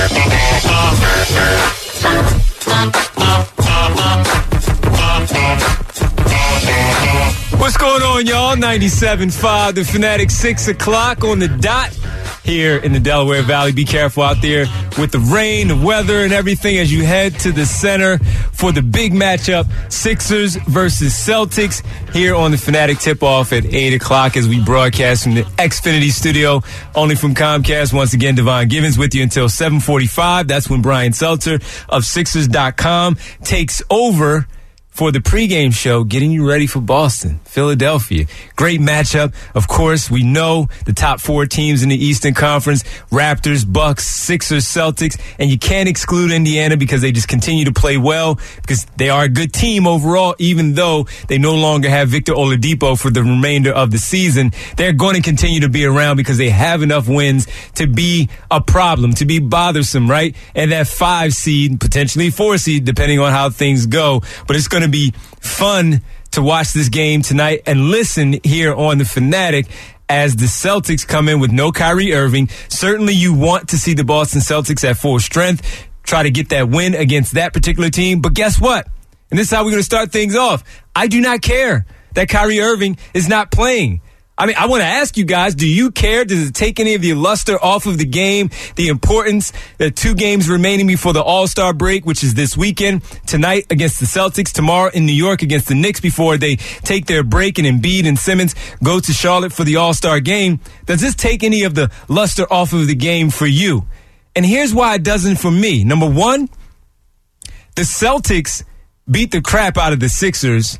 What's going on, y'all? 97.5, The Fanatic, 6 o'clock on the dot here in the Delaware Valley. Be careful out there with the rain, the weather, and everything as you head to the center for the big matchup, Sixers versus Celtics, here on the Fanatic tip-off at 8 o'clock as we broadcast from the Xfinity studio, only from Comcast. Once again, Devon Givens with you until 7:45. That's when Brian Seltzer of Sixers.com takes over for the pregame show, getting you ready for Boston, Philadelphia. Great matchup. Of course, we know the top four teams in the Eastern Conference, Raptors, Bucks, Sixers, Celtics, and you can't exclude Indiana because they just continue to play well because they are a good team overall, even though they no longer have Victor Oladipo for the remainder of the season. They're going to continue to be around because they have enough wins to be a problem, to be bothersome, right? And that 5 seed, potentially 4 seed, depending on how things go. But it's going to be fun to watch this game tonight and listen here on the Fanatic as the Celtics come in with no Kyrie Irving. Certainly you want to see the Boston Celtics at full strength, try to get that win against that particular team. But guess what? And this is how we're going to start things off. I do not care that Kyrie Irving is not playing. I mean, I want to ask you guys, do you care? Does it take any of the luster off of the game, the importance? There are 2 games remaining before the All-Star break, which is this weekend, tonight against the Celtics, tomorrow in New York against the Knicks before they take their break and Embiid and Simmons go to Charlotte for the All-Star game. Does this take any of the luster off of the game for you? And here's why it doesn't for me. Number one, the Celtics beat the crap out of the Sixers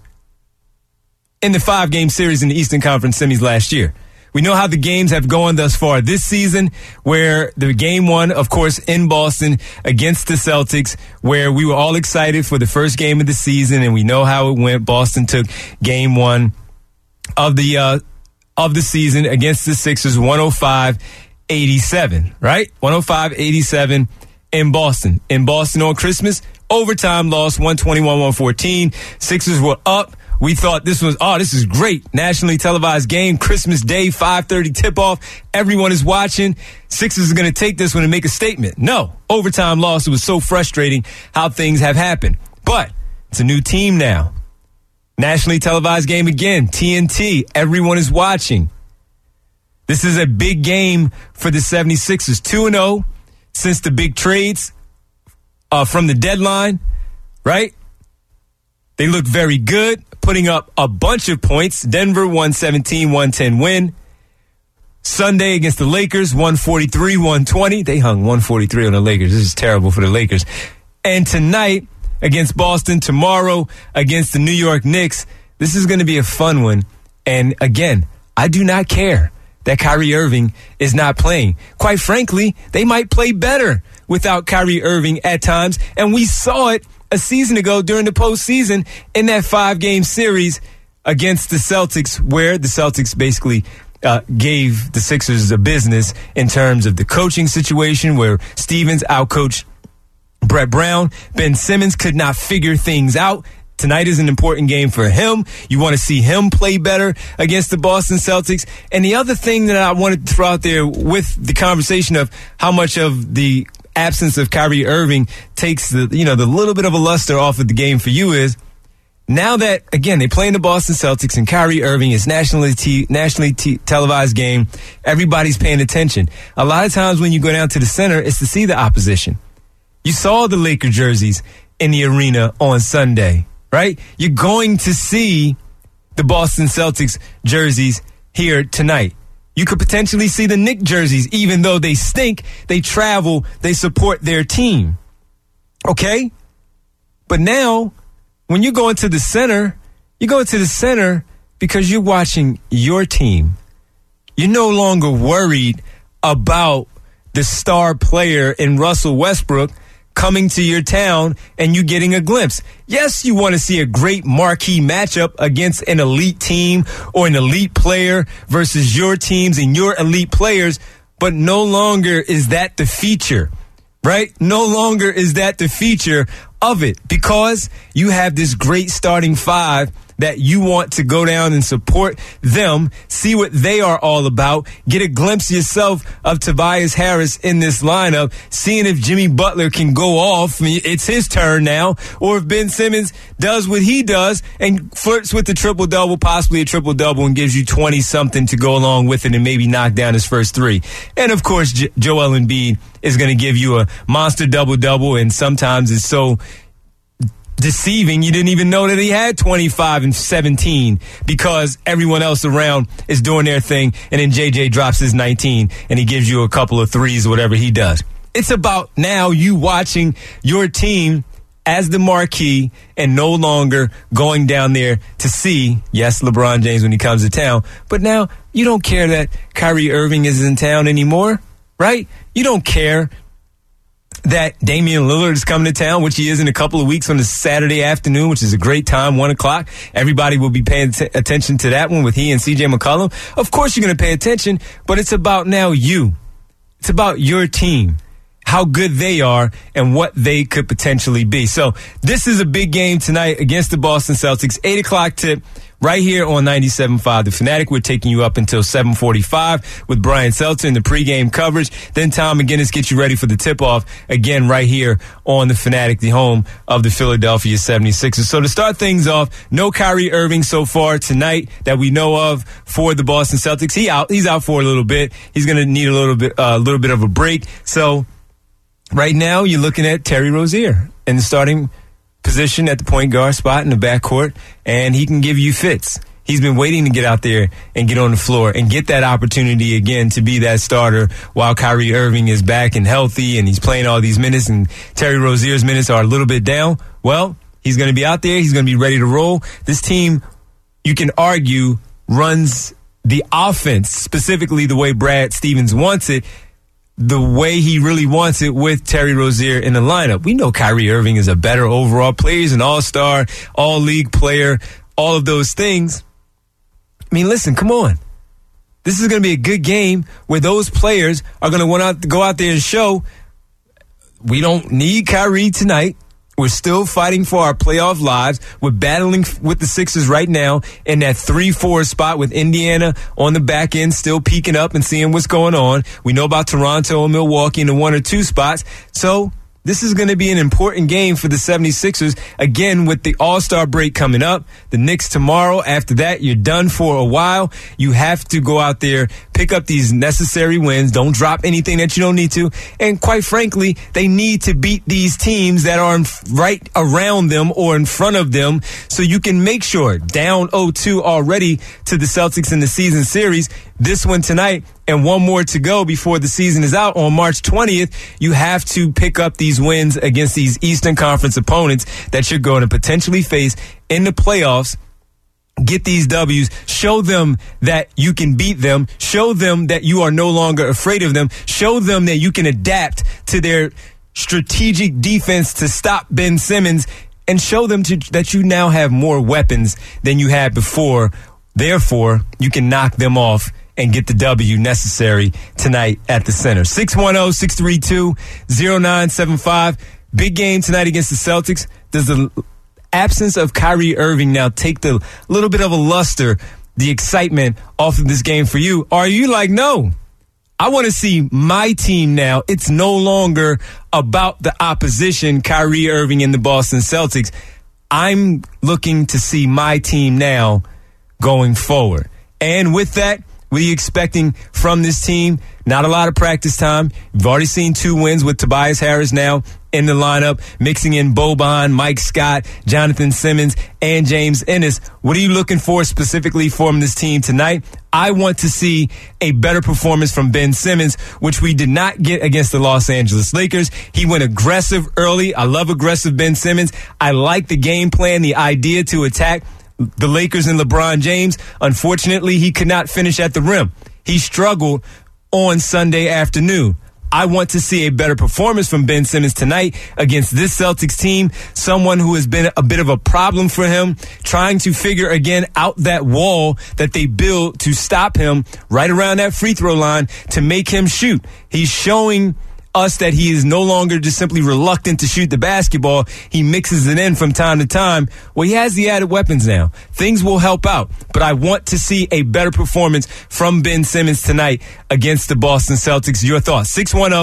in the 5-game series in the Eastern Conference semis last year. We know how the games have gone thus far this season, where the game one, of course, in Boston against the Celtics, where we were all excited for the first game of the season, and we know how it went. Boston took game one of the season against the Sixers, 105-87, right? 105-87 in Boston. In Boston on Christmas, overtime loss, 121-114. Sixers were up. We thought this is great. Nationally televised game, Christmas Day, 5:30 tip-off. Everyone is watching. Sixers are going to take this one and make a statement. No, overtime loss. It was so frustrating how things have happened. But it's a new team now. Nationally televised game again, TNT. Everyone is watching. This is a big game for the 76ers. 2-0 since the big trades from the deadline, right? They look very good, putting up a bunch of points. Denver, 117-110 win. Sunday against the Lakers, 143-120. They hung 143 on the Lakers. This is terrible for the Lakers. And tonight against Boston, tomorrow against the New York Knicks. This is going to be a fun one. And again, I do not care that Kyrie Irving is not playing. Quite frankly, they might play better without Kyrie Irving at times. And we saw it a season ago during the postseason in that 5-game series against the Celtics, where the Celtics basically gave the Sixers a business in terms of the coaching situation, where Stevens outcoached Brett Brown. Ben Simmons could not figure things out. Tonight is an important game for him. You want to see him play better against the Boston Celtics. And the other thing that I wanted to throw out there with the conversation of how much of the absence of Kyrie Irving takes the little bit of a luster off of the game for you is now that, again, they play in the Boston Celtics and Kyrie Irving is nationally televised game, everybody's paying attention. A lot of times when you go down to the center, it's to see the opposition. You saw the Laker jerseys in the arena on Sunday, right? You're going to see the Boston Celtics jerseys here tonight. You could potentially see the Knicks jerseys, even though they stink, they travel, they support their team. Okay? But now, when you go into the center, you go into the center because you're watching your team. You're no longer worried about the star player in Russell Westbrook coming to your town and you getting a glimpse. Yes, you want to see a great marquee matchup against an elite team or an elite player versus your teams and your elite players, but no longer is that the feature, right? No longer is that the feature of it because you have this great starting 5 that you want to go down and support them, see what they are all about, get a glimpse yourself of Tobias Harris in this lineup, seeing if Jimmy Butler can go off. I mean, it's his turn now, or if Ben Simmons does what he does and flirts with the triple-double, possibly a triple-double, and gives you 20-something to go along with it and maybe knock down his first three. And, of course, Joel Embiid is going to give you a monster double-double, and sometimes it's so deceiving you didn't even know that he had 25 and 17 because everyone else around is doing their thing, and then JJ drops his 19 and he gives you a couple of threes or whatever he does. It's about now you watching your team as the marquee and no longer going down there to see, yes, LeBron James when he comes to town, but now you don't care that Kyrie Irving is in town anymore, right? You don't care that Damian Lillard is coming to town, which he is in a couple of weeks on a Saturday afternoon, which is a great time, 1 o'clock. Everybody will be paying attention to that one with he and CJ McCollum. Of course you're going to pay attention, but it's about now you. It's about your team, how good they are, and what they could potentially be. So this is a big game tonight against the Boston Celtics, 8 o'clock tip. Right here on 97.5 The Fanatic. We're taking you up until 7:45 with Brian Seltzer in the pregame coverage. Then Tom McGinnis gets you ready for the tip-off again right here on The Fanatic, the home of the Philadelphia 76ers. So to start things off, no Kyrie Irving so far tonight that we know of for the Boston Celtics. He's out for a little bit. He's going to need a little bit of a break. So right now you're looking at Terry Rozier in the starting position at the point guard spot in the backcourt, and he can give you fits. He's been waiting to get out there and get on the floor and get that opportunity again to be that starter while Kyrie Irving is back and healthy and he's playing all these minutes and Terry Rozier's minutes are a little bit down. Well, he's going to be out there. He's going to be ready to roll. This team, you can argue, runs the offense specifically the way Brad Stevens wants it, the way he really wants it with Terry Rozier in the lineup. We know Kyrie Irving is a better overall player. He's an all-star, all-league player, all of those things. I mean, listen, come on. This is going to be a good game where those players are going to want to go out there and show we don't need Kyrie tonight. We're still fighting for our playoff lives. We're battling with the Sixers right now in that 3-4 spot with Indiana on the back end, still peeking up and seeing what's going on. We know about Toronto and Milwaukee in the 1 or 2 spots. So this is going to be an important game for the 76ers, again, with the All-Star break coming up. The Knicks tomorrow. After that, you're done for a while. You have to go out there, pick up these necessary wins. Don't drop anything that you don't need to. And quite frankly, they need to beat these teams that are right around them or in front of them so you can make sure, down 0-2 already to the Celtics in the season series, this one tonight and one more to go before the season is out on March 20th, you have to pick up these wins against these Eastern Conference opponents that you're going to potentially face in the playoffs. Get these W's, show them that you can beat them, show them that you are no longer afraid of them, show them that you can adapt to their strategic defense to stop Ben Simmons, and show them that you now have more weapons than you had before. Therefore, you can knock them off and get the W necessary tonight at the center. 610-632-0975. Big game tonight against the Celtics. Does the absence of Kyrie Irving now take the little bit of a luster, the excitement off of this game for you? Or are you like, no, I want to see my team now. It's no longer about the opposition, Kyrie Irving and the Boston Celtics. I'm looking to see my team now going forward. And with that, what are you expecting from this team? Not a lot of practice time. You've already seen 2 wins with Tobias Harris now in the lineup, mixing in Boban, Mike Scott, Jonathan Simmons, and James Ennis. What are you looking for specifically from this team tonight? I want to see a better performance from Ben Simmons, which we did not get against the Los Angeles Lakers. He went aggressive early. I love aggressive Ben Simmons. I like the game plan, the idea to attack the Lakers and LeBron James. Unfortunately, he could not finish at the rim. He struggled on Sunday afternoon. I want to see a better performance from Ben Simmons tonight against this Celtics team, someone who has been a bit of a problem for him, trying to figure again out that wall that they build to stop him right around that free throw line to make him shoot. He's showing us that he is no longer just simply reluctant to shoot the basketball. He mixes it in from time to time. Well, he has the added weapons now. Things will help out, but I want to see a better performance from Ben Simmons tonight against the Boston Celtics. Your thoughts?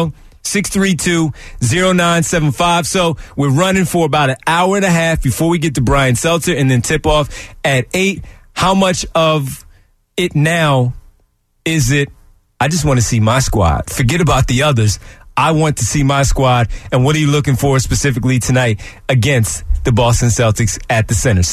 610-632-0975. So we're running for about an hour and a half before we get to Brian Seltzer and then tip off at 8. How much of it now is it, I just want to see my squad. Forget about the others. I want to see my squad. And what are you looking for specifically tonight against the Boston Celtics at the center?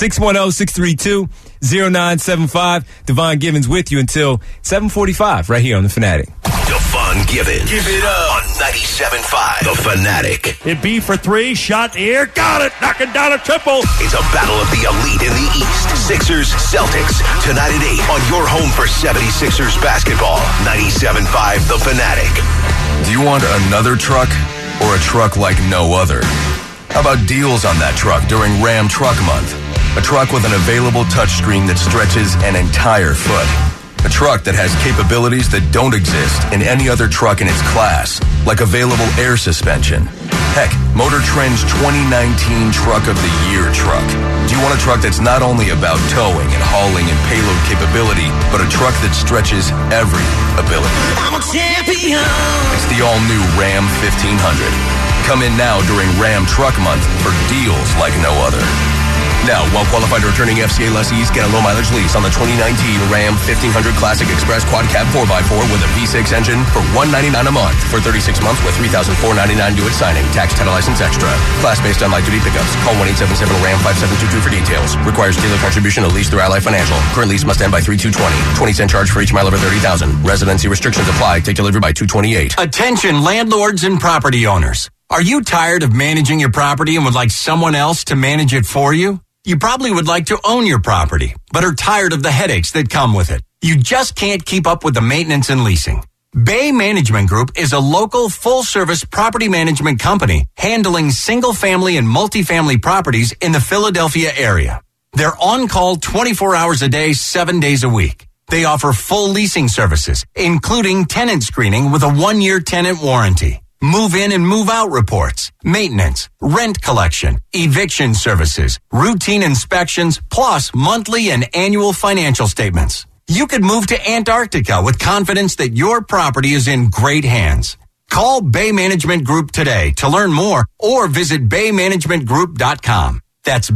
610-632-0975. Devon Givens with you until 7:45 right here on The Fanatic. Devon Givens. Give it up on 97.5 The Fanatic. It B for three. Shot in the air. Got it. Knocking down a triple. It's a battle of the elite in the East. Sixers, Celtics. Tonight at 8 on your home for 76ers basketball. 97.5 The Fanatic. Do you want another truck or a truck like no other? How about deals on that truck during Ram Truck Month? A truck with an available touchscreen that stretches an entire foot. A truck that has capabilities that don't exist in any other truck in its class, like available air suspension. Heck, Motor Trend's 2019 Truck of the Year truck. Do you want a truck that's not only about towing and hauling and payload capability, but a truck that stretches every ability? I'm a champion. It's the all-new Ram 1500. Come in now during Ram Truck Month for deals like no other. Now, while qualified returning FCA lessees get a low-mileage lease on the 2019 Ram 1500 Classic Express Quad Cab 4x4 with a V6 engine for $199 a month for 36 months with $3,499 due at signing. Tax, title, license extra. Class based on light-duty pickups. Call 1-877-RAM-5722 for details. Requires dealer contribution to lease through Ally Financial. Current lease must end by 3/2/20. 20-cent charge for each mile over 30,000. Residency restrictions apply. Take delivery by 2/28. Attention landlords and property owners. Are you tired of managing your property and would like someone else to manage it for you? You probably would like to own your property, but are tired of the headaches that come with it. You just can't keep up with the maintenance and leasing. Bay Management Group is a local full-service property management company handling single-family and multifamily properties in the Philadelphia area. They're on-call 24 hours a day, 7 days a week. They offer full leasing services, including tenant screening with a 1-year tenant warranty. Move-in and move-out reports, maintenance, rent collection, eviction services, routine inspections, plus monthly and annual financial statements. You could move to Antarctica with confidence that your property is in great hands. Call Bay Management Group today to learn more or visit baymanagementgroup.com. That's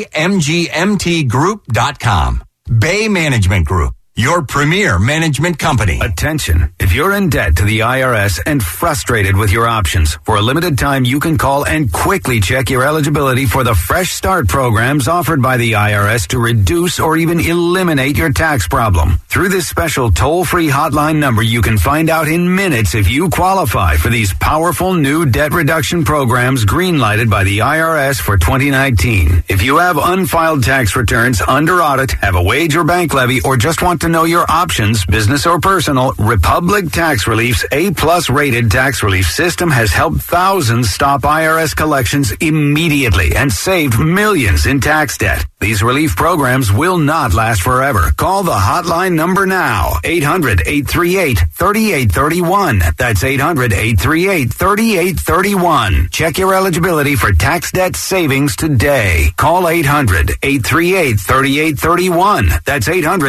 baymgmtgroup.com. Bay Management Group, your premier management company. Attention. If you're in debt to the IRS and frustrated with your options, for a limited time you can call and quickly check your eligibility for the Fresh Start programs offered by the IRS to reduce or even eliminate your tax problem. Through this special toll-free hotline number, you can find out in minutes if you qualify for these powerful new debt reduction programs green-lighted by the IRS for 2019. If you have unfiled tax returns, under audit, have a wage or bank levy, or just want to know your options, business or personal, Republic Tax Relief's A-plus rated tax relief system has helped thousands stop IRS collections immediately and saved millions in tax debt. These relief programs will not last forever. Call the hotline number now, 800-838-3831. That's 800-838-3831. Check your eligibility for tax debt savings today. Call 800-838-3831. That's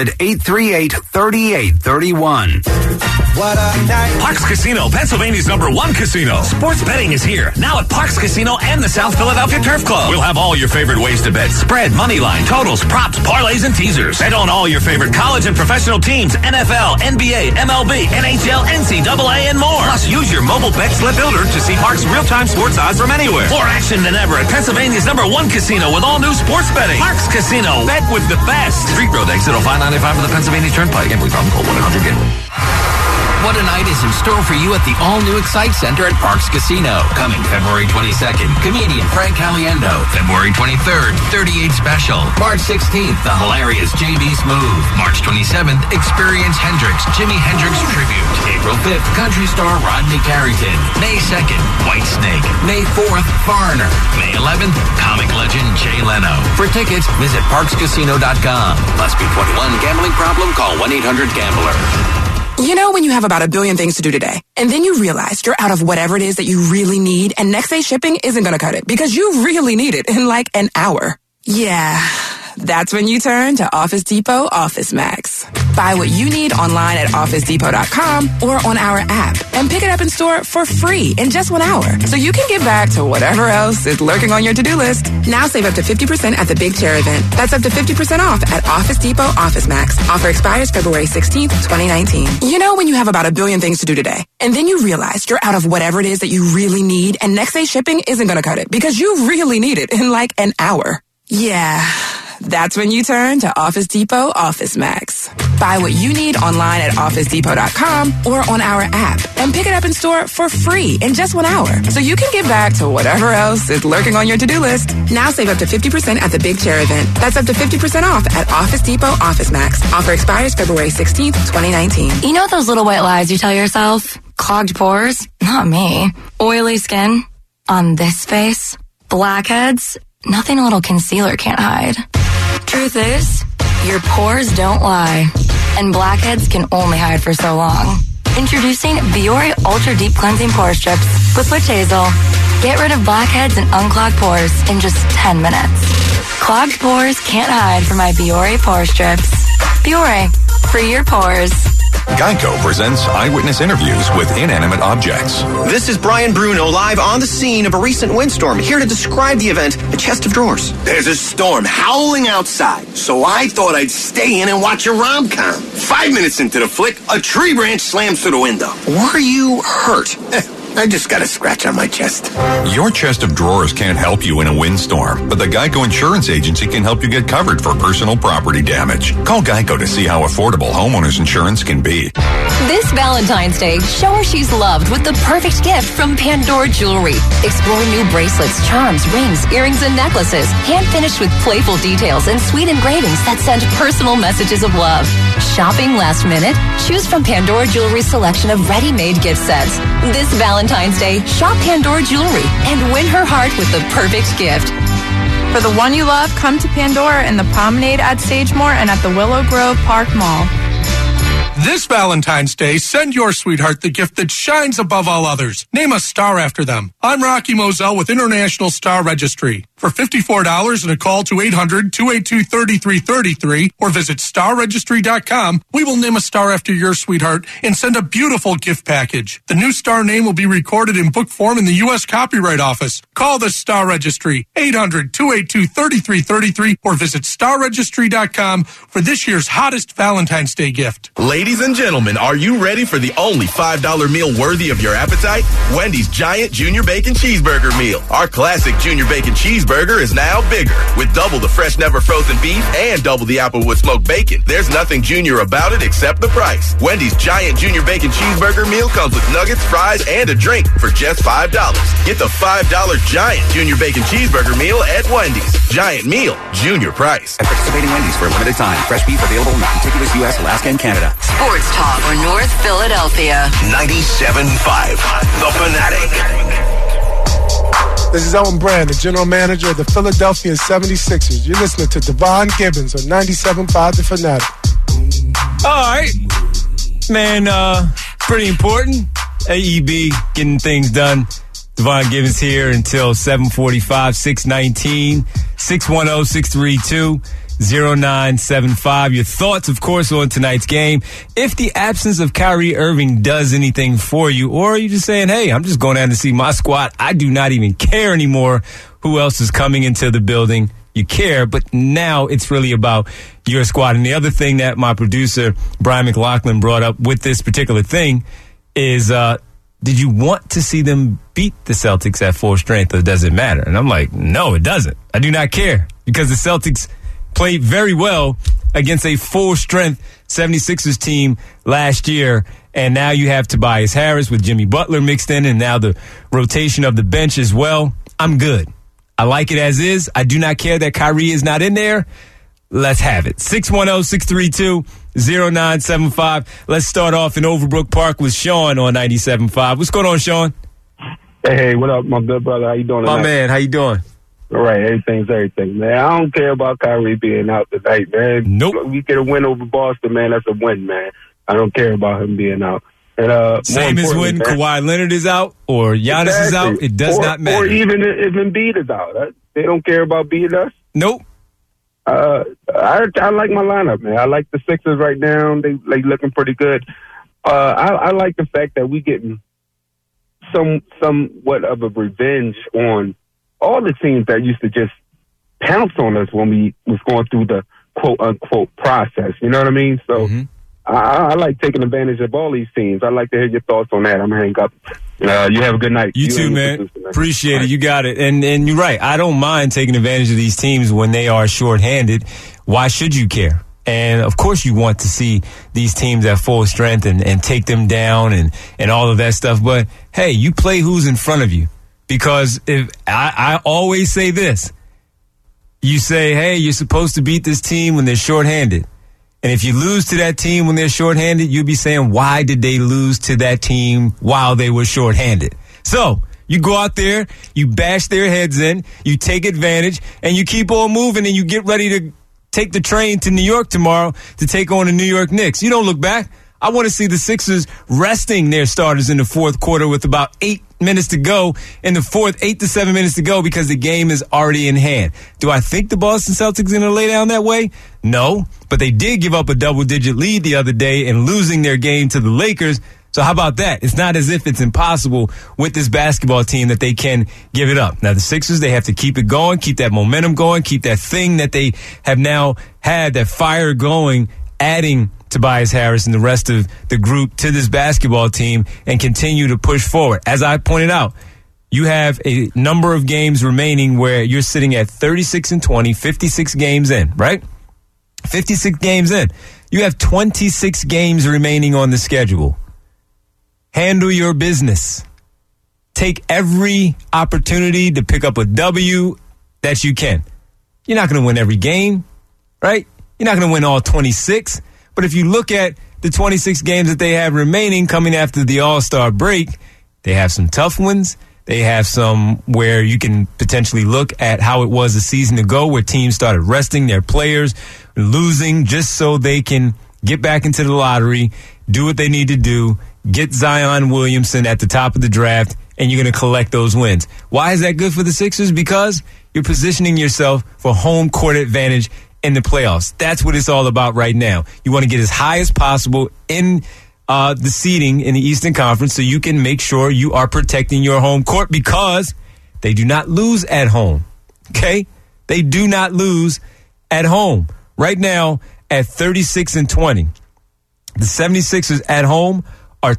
800-838-3831. What a night. Parx Casino, Pennsylvania's #1 casino. Sports betting is here, now at Parx Casino and the South Philadelphia Turf Club. We'll have all your favorite ways to bet: spread, money line, totals, props, parlays, and teasers. Bet on all your favorite college and professional teams: NFL, NBA, MLB, NHL, NCAA, and more. Plus, use your mobile bet slip builder to see Parx real-time sports odds from anywhere. More action than ever at Pennsylvania's #1 casino with all new sports betting. Parx Casino, bet with the best. Street Road, exit 0595 of the Pennsylvania Turnpike. Gambling problem, call 1-800-GAMBLER. What a night is in store for you at the all-new Excite Center at Parx Casino. Coming February 22nd, comedian Frank Caliendo. February 23rd, 38 Special. March 16th, the hilarious JB Smoove. March 27th, Experience Hendrix, Jimi Hendrix Tribute. April 5th, country star Rodney Carrington. May 2nd, White Snake. May 4th, Foreigner. May 11th, comic legend Jay Leno. For tickets, visit parxcasino.com. Must be 21. Gambling problem? Call 1-800-GAMBLER. You know when you have about a billion things to do today, and then you realize you're out of whatever it is that you really need, and next day shipping isn't going to cut it because you really need it in like an hour. Yeah, that's when you turn to Office Depot Office Max. Buy what you need online at OfficeDepot.com or on our app and pick it up in store for free in just 1 hour so you can get back to whatever else is lurking on your to-do list. Now save up to 50% at the Big Chair event. That's up to 50% off at Office Depot Office Max. Offer expires February 16th, 2019. You know when you have about a billion things to do today, and then you realize you're out of whatever it is that you really need, and next day shipping isn't going to cut it because you really need it in like an hour. Yeah, that's when you turn to Office Depot Office Max. Buy what you need online at OfficeDepot.com or on our app and pick it up in store for free in just 1 hour so you can get back to whatever else is lurking on your to-do list. Now save up to 50% at the Big Chair event. That's up to 50% off at Office Depot Office Max. Offer expires February 16th, 2019. You know those little white lies you tell yourself? Clogged pores? Not me. Oily skin? On this face? Blackheads? Nothing a little concealer can't hide. Truth is, your pores don't lie, and blackheads can only hide for so long. Introducing Biore Ultra Deep Cleansing Pore Strips with Witch Hazel. Get rid of blackheads and unclogged pores in just 10 minutes. Clogged pores can't hide from my Biore Pore Strips. Biore, free your pores. Geico presents eyewitness interviews with inanimate objects. This is Brian Bruno live on the scene of a recent windstorm, here to describe the event, A Chest of Drawers. There's a storm howling outside, so I thought I'd stay in and watch a rom-com. 5 minutes into the flick, a tree branch slams through the window. Were you hurt? I just got a scratch on my chest. Your chest of drawers can't help you in a windstorm, but the Geico Insurance Agency can help you get covered for personal property damage. Call Geico to see how affordable homeowners insurance can be. This Valentine's Day, show her she's loved with the perfect gift from Pandora Jewelry. Explore new bracelets, charms, rings, earrings, and necklaces, hand-finished with playful details and sweet engravings that send personal messages of love. Shopping last minute? Choose from Pandora Jewelry's selection of ready-made gift sets. This Valentine's Day, shop Pandora Jewelry and win her heart with the perfect gift. For the one you love, come to Pandora in the Promenade at Sagemore and at the Willow Grove Park Mall. This Valentine's Day, send your sweetheart the gift that shines above all others. Name a star after them. I'm Rocky Moselle with International Star Registry. For $54 and a call to 800-282-3333 or visit starregistry.com, we will name a star after your sweetheart and send a beautiful gift package. The new star name will be recorded in book form in the U.S. Copyright Office. Call the Star Registry, 800-282-3333 or visit starregistry.com for this year's hottest Valentine's Day gift. Ladies and gentlemen, are you ready for the only $5 meal worthy of your appetite? Wendy's Giant Junior Bacon Cheeseburger Meal. Our classic Junior Bacon Cheeseburger is now bigger, with double the fresh, never frozen beef and double the Applewood smoked bacon. There's nothing junior about it except the price. Wendy's Giant Junior Bacon Cheeseburger Meal comes with nuggets, fries, and a drink for just $5. Get the $5 Giant Junior Bacon Cheeseburger Meal at Wendy's. Giant meal, junior price. At participating Wendy's for a limited time. Fresh beef available in contiguous U.S., Alaska, and Canada. Sports Talk for North Philadelphia. 97.5, The Fanatic. This is Owen Brand, the general manager of the Philadelphia 76ers. You're listening to Devon Gibbons on 97.5 The Fanatic. All right. Man, pretty important. AEB getting things done. Devon Gibbons here until 7:45, 6:19, 610-632-0975. Your thoughts, of course, on tonight's game. If the absence of Kyrie Irving does anything for you, or are you just saying, hey, I'm just going down to see my squad. I do not even care anymore who else is coming into the building. You care, but now it's really about your squad. And the other thing that my producer, Brian McLaughlin, brought up with this particular thing is, did you want to see them beat the Celtics at full strength, or does it matter? And I'm like, no, it doesn't. I do not care, because the Celtics played very well against a full-strength 76ers team last year, and now you have Tobias Harris with Jimmy Butler mixed in, and now the rotation of the bench as well. I'm good. I like it as is. I do not care that Kyrie is not in there. Let's have it. 610-632-0975. Let's start off in Overbrook Park with Sean on 97.5. What's going on, Sean? Hey, what up, my good brother? How you doing tonight? My man, how you doing? All right, everything's everything, man. I don't care about Kyrie being out tonight, man. Nope. We get a win over Boston, man. That's a win, man. I don't care about him being out. And same as when Kawhi Leonard is out or Giannis is out. It does not matter. Or even if Embiid is out, they don't care about beating us. Nope. I like my lineup, man. I like the Sixers right now. They looking pretty good. I like the fact that we getting somewhat of a revenge on all the teams that used to just pounce on us when we was going through the quote unquote process. You know what I mean? So I like taking advantage of all these teams. I'd like to hear your thoughts on that. I'm gonna hang up. You have a good night. You too, man. Appreciate it. You got it. And you're right. I don't mind taking advantage of these teams when they are shorthanded. Why should you care? And of course you want to see these teams at full strength and take them down and all of that stuff. But hey, you play who's in front of you. Because if I always say this, you say, hey, you're supposed to beat this team when they're shorthanded. And if you lose to that team when they're shorthanded, you'll be saying, why did they lose to that team while they were shorthanded? So you go out there, you bash their heads in, you take advantage, and you keep on moving, and you get ready to take the train to New York tomorrow to take on the New York Knicks. You don't look back. I want to see the Sixers resting their starters in the fourth quarter with about 8 minutes to go in the fourth, 8 to 7 minutes to go because the game is already in hand. Do I think the Boston Celtics are going to lay down that way? No, but they did give up a double-digit lead the other day in losing their game to the Lakers. So how about that? It's not as if it's impossible with this basketball team that they can give it up. Now, the Sixers, they have to keep it going, keep that momentum going, keep that thing that they have now had, that fire going, adding Tobias Harris and the rest of the group to this basketball team and continue to push forward. As I pointed out, you have a number of games remaining where you're sitting at 36-20, 56 games in, right? 56 games in. You have 26 games remaining on the schedule. Handle your business. Take every opportunity to pick up a W that you can. You're not going to win every game, right? You're not going to win all 26. But if you look at the 26 games that they have remaining coming after the All-Star break, they have some tough ones. They have some where you can potentially look at how it was a season ago where teams started resting their players, losing just so they can get back into the lottery, do what they need to do, get Zion Williamson at the top of the draft, and you're going to collect those wins. Why is that good for the Sixers? Because you're positioning yourself for home court advantage in the playoffs. That's what it's all about right now. You want to get as high as possible in the seeding in the Eastern Conference so you can make sure you are protecting your home court because they do not lose at home. Okay? They do not lose at home. Right now, at 36-20, the 76ers at home are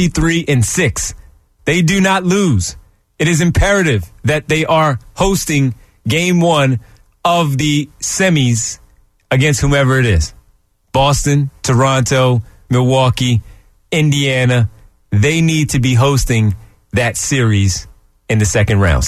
23-6. They do not lose. It is imperative that they are hosting game one of the semis against whomever it is. Boston, Toronto, Milwaukee, Indiana. They need to be hosting that series in the second round.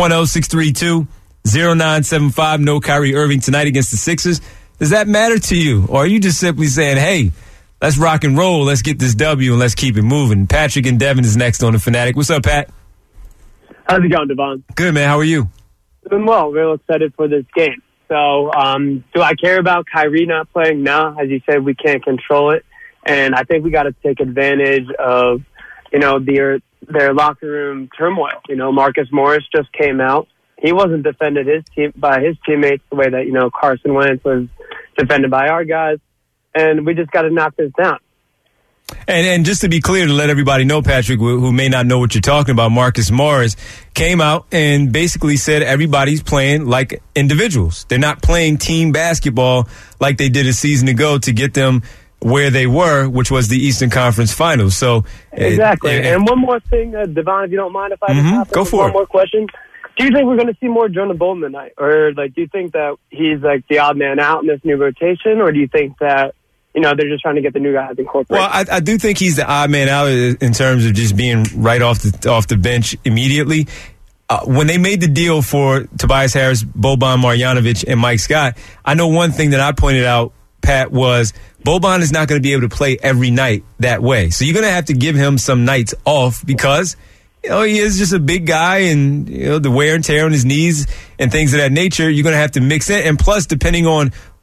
610-632-0975. No Kyrie Irving tonight against the Sixers. Does that matter to you? Or are you just simply saying, hey, let's rock and roll, let's get this W, and let's keep it moving? Patrick and Devin is next on The Fanatic. What's up, Pat? How's it going, Devon? Good, man. How are you? Doing well. Real excited for this game. So, do I care about Kyrie not playing? No. As you said, we can't control it. And I think we got to take advantage of, their locker room turmoil. Marcus Morris just came out. He wasn't defended by his teammates the way that, Carson Wentz was defended by our guys. And we just got to knock this down. And just to be clear, to let everybody know, Patrick, who may not know what you're talking about, Marcus Morris came out and basically said everybody's playing like individuals. They're not playing team basketball like they did a season ago to get them where they were, which was the Eastern Conference Finals. So exactly. And one more thing, Devon, if you don't mind, if I just go for one it. More question. Do you think we're going to see more Jonah Bolton tonight? Or, do you think that he's, the odd man out in this new rotation? Or do you think that, they're just trying to get the new guys incorporated? Well, I do think he's the odd man out in terms of just being right off the bench immediately. When they made the deal for Tobias Harris, Boban Marjanovic, and Mike Scott, I know one thing that I pointed out, Pat, was Boban is not going to be able to play every night that way. So you're going to have to give him some nights off because he is just a big guy and, the wear and tear on his knees and things of that nature, you're going to have to mix in. And plus, depending on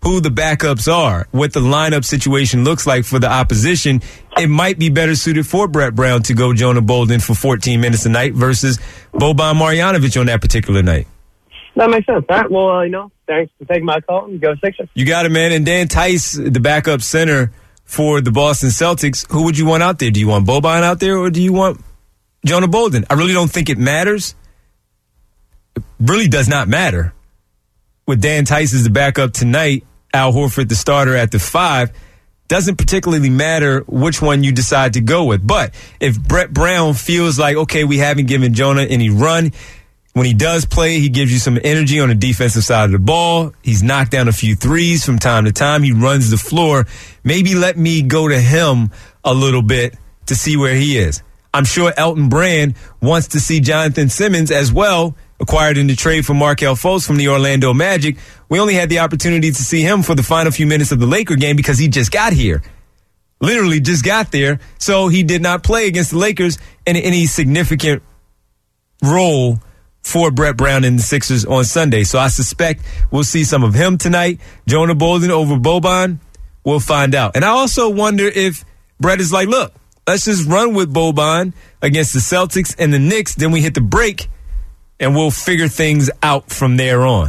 who the backups are, what the lineup situation looks like for the opposition, it might be better suited for Brett Brown to go Jonah Bolden for 14 minutes a night versus Boban Marjanovic on that particular night. That makes sense. All right, well, thanks for taking my call and go Sixers. You got it, man. And Dan Tice, the backup center for the Boston Celtics, who would you want out there? Do you want Boban out there or do you want Jonah Bolden? I really don't think it matters. It really does not matter. With Dan Tice as the backup tonight, Al Horford the starter at the 5, doesn't particularly matter which one you decide to go with. But if Brett Brown feels like, okay, we haven't given Jonah any run, when he does play, he gives you some energy on the defensive side of the ball. He's knocked down a few threes from time to time. He runs the floor. Maybe let me go to him a little bit to see where he is. I'm sure Elton Brand wants to see Jonathan Simmons as well, acquired in the trade for Markelle Fultz from the Orlando Magic. We only had the opportunity to see him for the final few minutes of the Laker game because he just got here. Literally just got there. So he did not play against the Lakers in any significant role for Brett Brown and the Sixers on Sunday. So I suspect we'll see some of him tonight. Jonah Bolden over Boban, we'll find out. And I also wonder if Brett is like, look, let's just run with Boban against the Celtics and the Knicks, then we hit the break, and we'll figure things out from there on.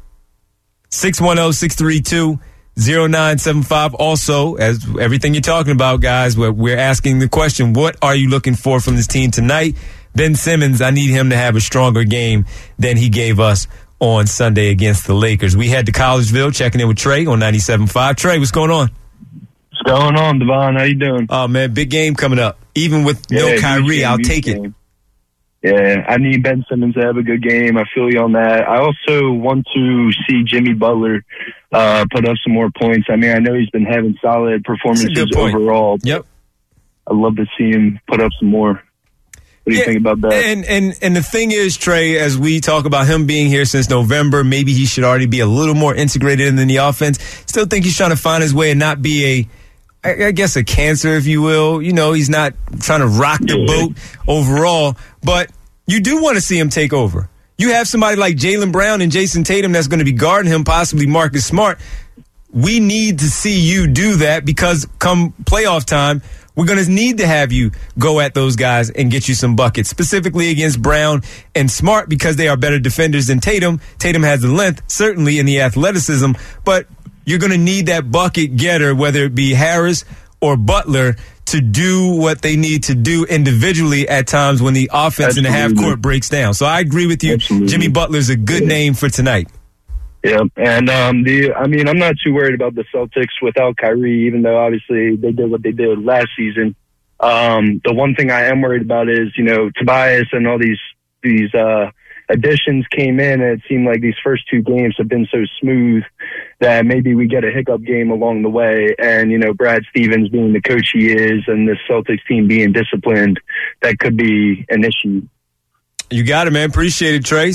610-632-0975. Also, as everything you're talking about, guys, we're asking the question, what are you looking for from this team tonight? Ben Simmons, I need him to have a stronger game than he gave us on Sunday against the Lakers. We head to Collegeville, checking in with Trey on 97.5. Trey, what's going on? What's going on, Devon? How you doing? Oh, man, big game coming up. Even with no Kyrie, I'll take it. Yeah, I need Ben Simmons to have a good game. I feel you on that. I also want to see Jimmy Butler put up some more points. I mean, I know he's been having solid performances overall. Yep. I'd love to see him put up some more. What do you think about that? And the thing is, Trey, as we talk about him being here since November, maybe he should already be a little more integrated in the offense. Still think he's trying to find his way and not be I guess a cancer, if you will. You know, he's not trying to rock the boat overall, but you do want to see him take over. You have somebody like Jaylen Brown and Jason Tatum that's going to be guarding him, possibly Marcus Smart. We need to see you do that because come playoff time, we're going to need to have you go at those guys and get you some buckets, specifically against Brown and Smart because they are better defenders than Tatum. Tatum has the length, certainly, in the athleticism, but you're going to need that bucket getter, whether it be Harris or Butler, to do what they need to do individually at times when the offense in the half court breaks down. So I agree with you. Jimmy Butler's a good name for tonight. Yeah, and I'm not too worried about the Celtics without Kyrie, even though obviously they did what they did last season. The one thing I am worried about is, Tobias and all these additions came in, and it seemed like these first two games have been so smooth that maybe we get a hiccup game along the way. And, Brad Stevens being the coach he is and the Celtics team being disciplined, that could be an issue. You got it, man. Appreciate it, Trey.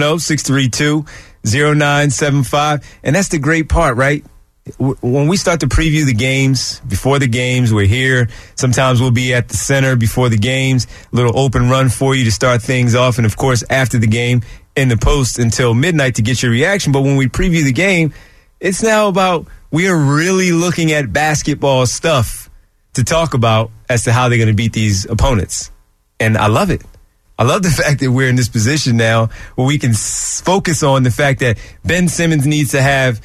610-632-0975. And that's the great part, right? When we start to preview the games, before the games, we're here. Sometimes we'll be at the center before the games, a little open run for you to start things off. And, of course, after the game in the post until midnight to get your reaction. But when we preview the game, it's now about we are really looking at basketball stuff to talk about as to how they're going to beat these opponents. And I love it. I love the fact that we're in this position now where we can focus on the fact that Ben Simmons needs to have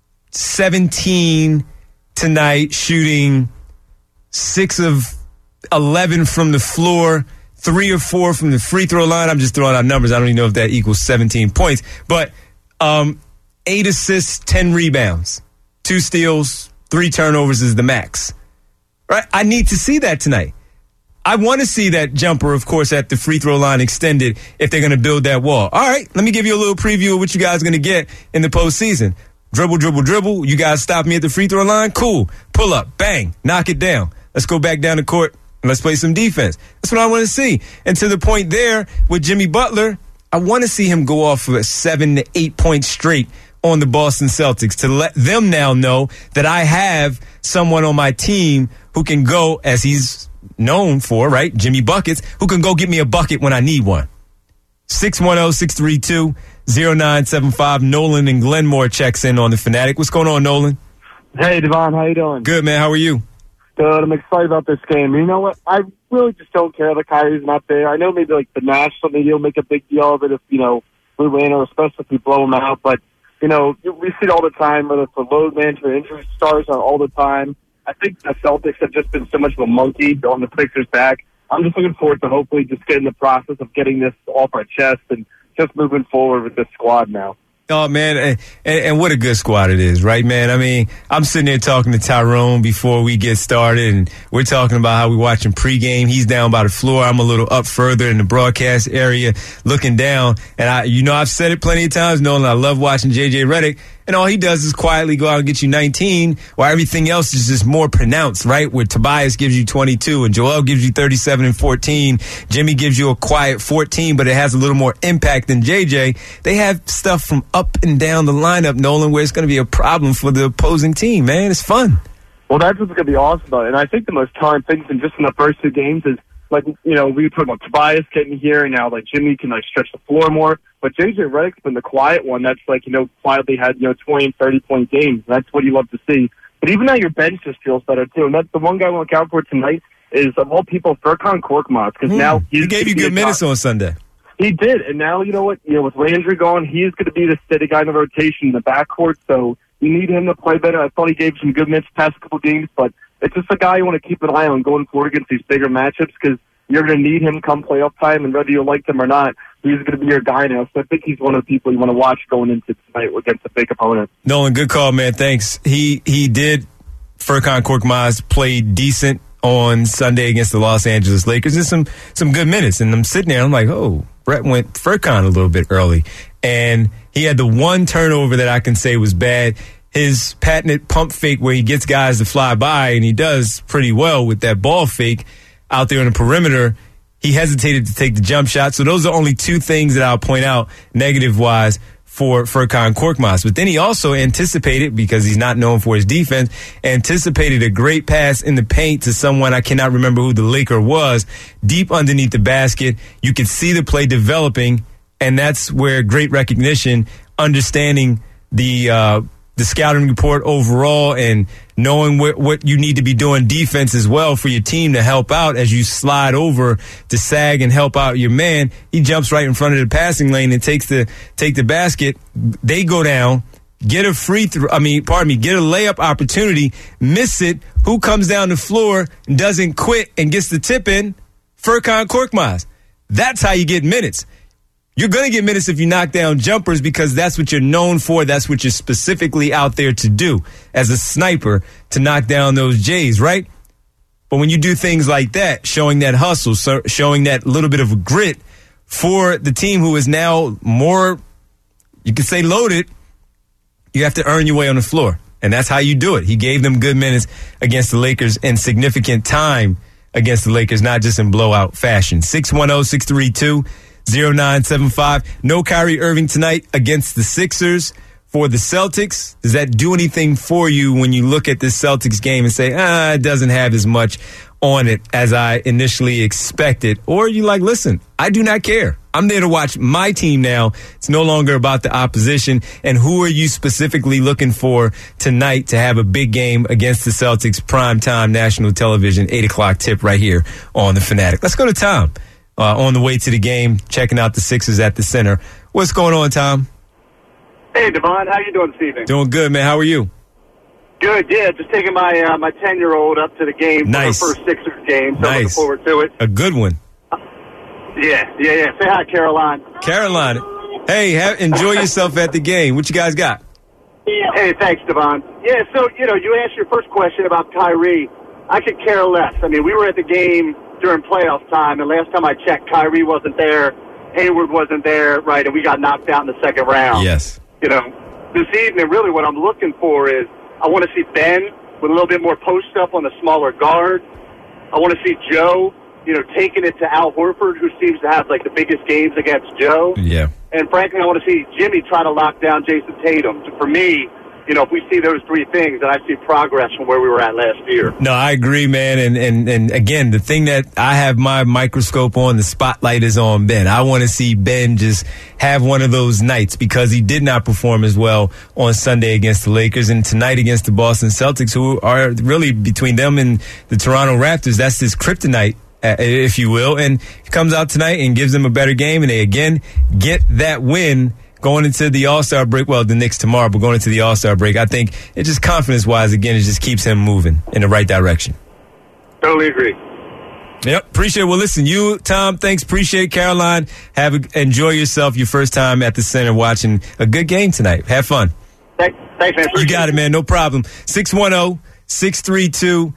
17 tonight, shooting 6 of 11 from the floor, 3 or 4 from the free throw line. I'm just throwing out numbers. I don't even know if that equals 17 points. But 8 assists, 10 rebounds, 2 steals, 3 turnovers is the max. Right? I need to see that tonight. I want to see that jumper, of course, at the free throw line extended if they're going to build that wall. All right, let me give you a little preview of what you guys are going to get in the postseason. Dribble, dribble, dribble. You guys stop me at the free throw line? Cool. Pull up. Bang. Knock it down. Let's go back down the court and let's play some defense. That's what I want to see. And to the point there with Jimmy Butler, I want to see him go off for a 7 to 8 points straight on the Boston Celtics to let them now know that I have someone on my team who can go, as he's known for, right, Jimmy Buckets, who can go get me a bucket when I need one. 610-632-0975. Nolan and Glenmore checks in on the Fanatic. What's going on, Nolan? Hey, Devon, how you doing? Good, man. How are you? Good. I'm excited about this game. You know what? I really just don't care that Kyrie's not there. I know maybe like the national media will make a big deal of it if, we win, or especially if we blow them out. But, we see it all the time, whether it's the load management, injury stars are all the time. I think the Celtics have just been so much of a monkey on the Sixers' back. I'm just looking forward to hopefully just getting the process of getting this off our chest and just moving forward with this squad now. Oh, man, and what a good squad it is, right, man? I mean, I'm sitting there talking to Tyrone before we get started, and we're talking about how we're watching pregame. He's down by the floor. I'm a little up further in the broadcast area looking down. And I've said it plenty of times, Nolan, I love watching J.J. Redick. And all he does is quietly go out and get you 19, while everything else is just more pronounced, right? Where Tobias gives you 22 and Joel gives you 37 and 14. Jimmy gives you a quiet 14, but it has a little more impact than JJ. They have stuff from up and down the lineup, Nolan, where it's going to be a problem for the opposing team, man. It's fun. Well, that's what's going to be awesome about it. And I think the most telling thing in the first two games is, we were talking about Tobias getting here, and now, Jimmy can, stretch the floor more. But J.J. Redick's been the quiet one that's, quietly had, 20 and 30-point games. That's what you love to see. But even now, your bench just feels better, too. And that's the one guy I want to count for tonight is, of all people, Furkan Korkmaz. Because now he gave you good minutes on Sunday. He did. And now, you know what? With Landry gone, he's going to be the steady guy in the rotation in the backcourt. So you need him to play better. I thought he gave some good minutes the past couple games. But it's just a guy you want to keep an eye on going forward against these bigger matchups because you're going to need him come playoff time, and whether you like him or not, he's going to be your guy now. So I think he's one of the people you want to watch going into tonight against a big opponent. Nolan, good call, man. Thanks. He did. Furkan Korkmaz played decent on Sunday against the Los Angeles Lakers and some good minutes. And I'm sitting there, I'm like, oh, Brett went Furkan a little bit early. And he had the one turnover that I can say was bad. His patented pump fake where he gets guys to fly by, and he does pretty well with that ball fake out there on the perimeter. He hesitated to take the jump shot. So those are only two things that I'll point out negative-wise for Furkan Korkmaz. But then he also anticipated, because he's not known for his defense, anticipated a great pass in the paint to someone, I cannot remember who the Laker was, deep underneath the basket. You could see the play developing, and that's where great recognition, understanding the scouting report overall and knowing what you need to be doing defense as well for your team to help out as you slide over to sag and help out your man. He jumps right in front of the passing lane and take the basket. They go down, get a get a layup opportunity, miss it. Who comes down the floor and doesn't quit and gets the tip in? Furkan Korkmaz. That's how you get minutes. You're going to get minutes if you knock down jumpers because that's what you're known for. That's what you're specifically out there to do as a sniper, to knock down those J's, right? But when you do things like that, showing that hustle, showing that little bit of grit for the team who is now more, you could say, loaded, you have to earn your way on the floor. And that's how you do it. He gave them good minutes against the Lakers and significant time against the Lakers, not just in blowout fashion. 610-632-0975. No Kyrie Irving tonight against the Sixers. For the Celtics, does that do anything for you when you look at this Celtics game and say, it doesn't have as much on it as I initially expected? Or you like, listen, I do not care. I'm there to watch my team now. It's no longer about the opposition. And who are you specifically looking for tonight to have a big game against the Celtics? Primetime national television, 8 o'clock tip right here on The Fanatic. Let's go to Tom. On the way to the game, checking out the Sixers at the center. What's going on, Tom? Hey, Devon. How you doing this evening? Doing good, man. How are you? Good, yeah. Just taking my 10-year-old up to the game for her first Sixers game, so looking forward to it. A good one. Yeah. Say hi, Caroline. Caroline. Hey, enjoy yourself at the game. What you guys got? Hey, thanks, Devon. Yeah, so, you asked your first question about Kyrie. I could care less. I mean, we were at the game during playoff time, and last time I checked, Kyrie wasn't there, Hayward wasn't there, right, and we got knocked out in the second round. Yes. This evening, really what I'm looking for is I want to see Ben with a little bit more post up on the smaller guard. I want to see Joe, taking it to Al Horford, who seems to have, the biggest games against Joe. Yeah. And frankly, I want to see Jimmy try to lock down Jason Tatum. For me, if we see those three things, then I see progress from where we were at last year. No, I agree, man. And again, the thing that I have my microscope on, the spotlight is on Ben. I want to see Ben just have one of those nights because he did not perform as well on Sunday against the Lakers and tonight against the Boston Celtics, who are really between them and the Toronto Raptors. That's this kryptonite, if you will. And he comes out tonight and gives them a better game, and they again get that win going into the All-Star break. Well, the Knicks tomorrow, but going into the All-Star break, I think it just confidence-wise, again, it just keeps him moving in the right direction. Totally agree. Yep, appreciate it. Well, listen, you, Tom, thanks. Appreciate it. Caroline, enjoy yourself your first time at the center watching a good game tonight. Have fun. Thanks, man. You got it, man. No problem. 610-632-0975.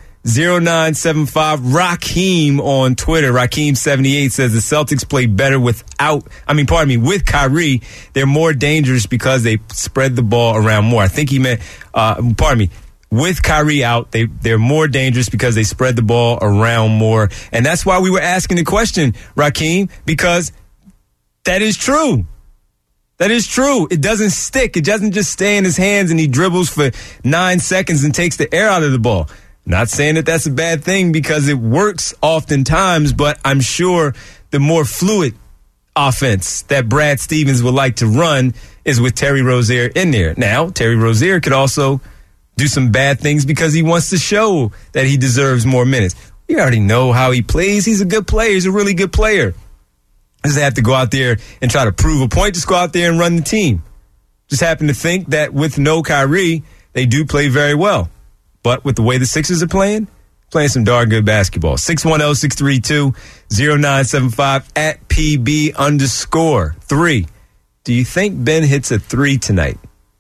Raheem on Twitter. Raheem78 says the Celtics play better with Kyrie. They're more dangerous because they spread the ball around more. I think he meant, with Kyrie out, they're more dangerous because they spread the ball around more. And that's why we were asking the question, Raheem, because that is true. That is true. It doesn't stick. It doesn't just stay in his hands and he dribbles for 9 seconds and takes the air out of the ball. Not saying that that's a bad thing because it works oftentimes, but I'm sure the more fluid offense that Brad Stevens would like to run is with Terry Rozier in there. Now, Terry Rozier could also do some bad things because he wants to show that he deserves more minutes. We already know how he plays. He's a good player. He's a really good player. Doesn't have to go out there and try to prove a point. Just go out there and run the team. Just happen to think that with no Kyrie, they do play very well. But with the way the Sixers are playing some darn good basketball. 610-632-0975 at PB_3. Do you think Ben hits a 3 tonight?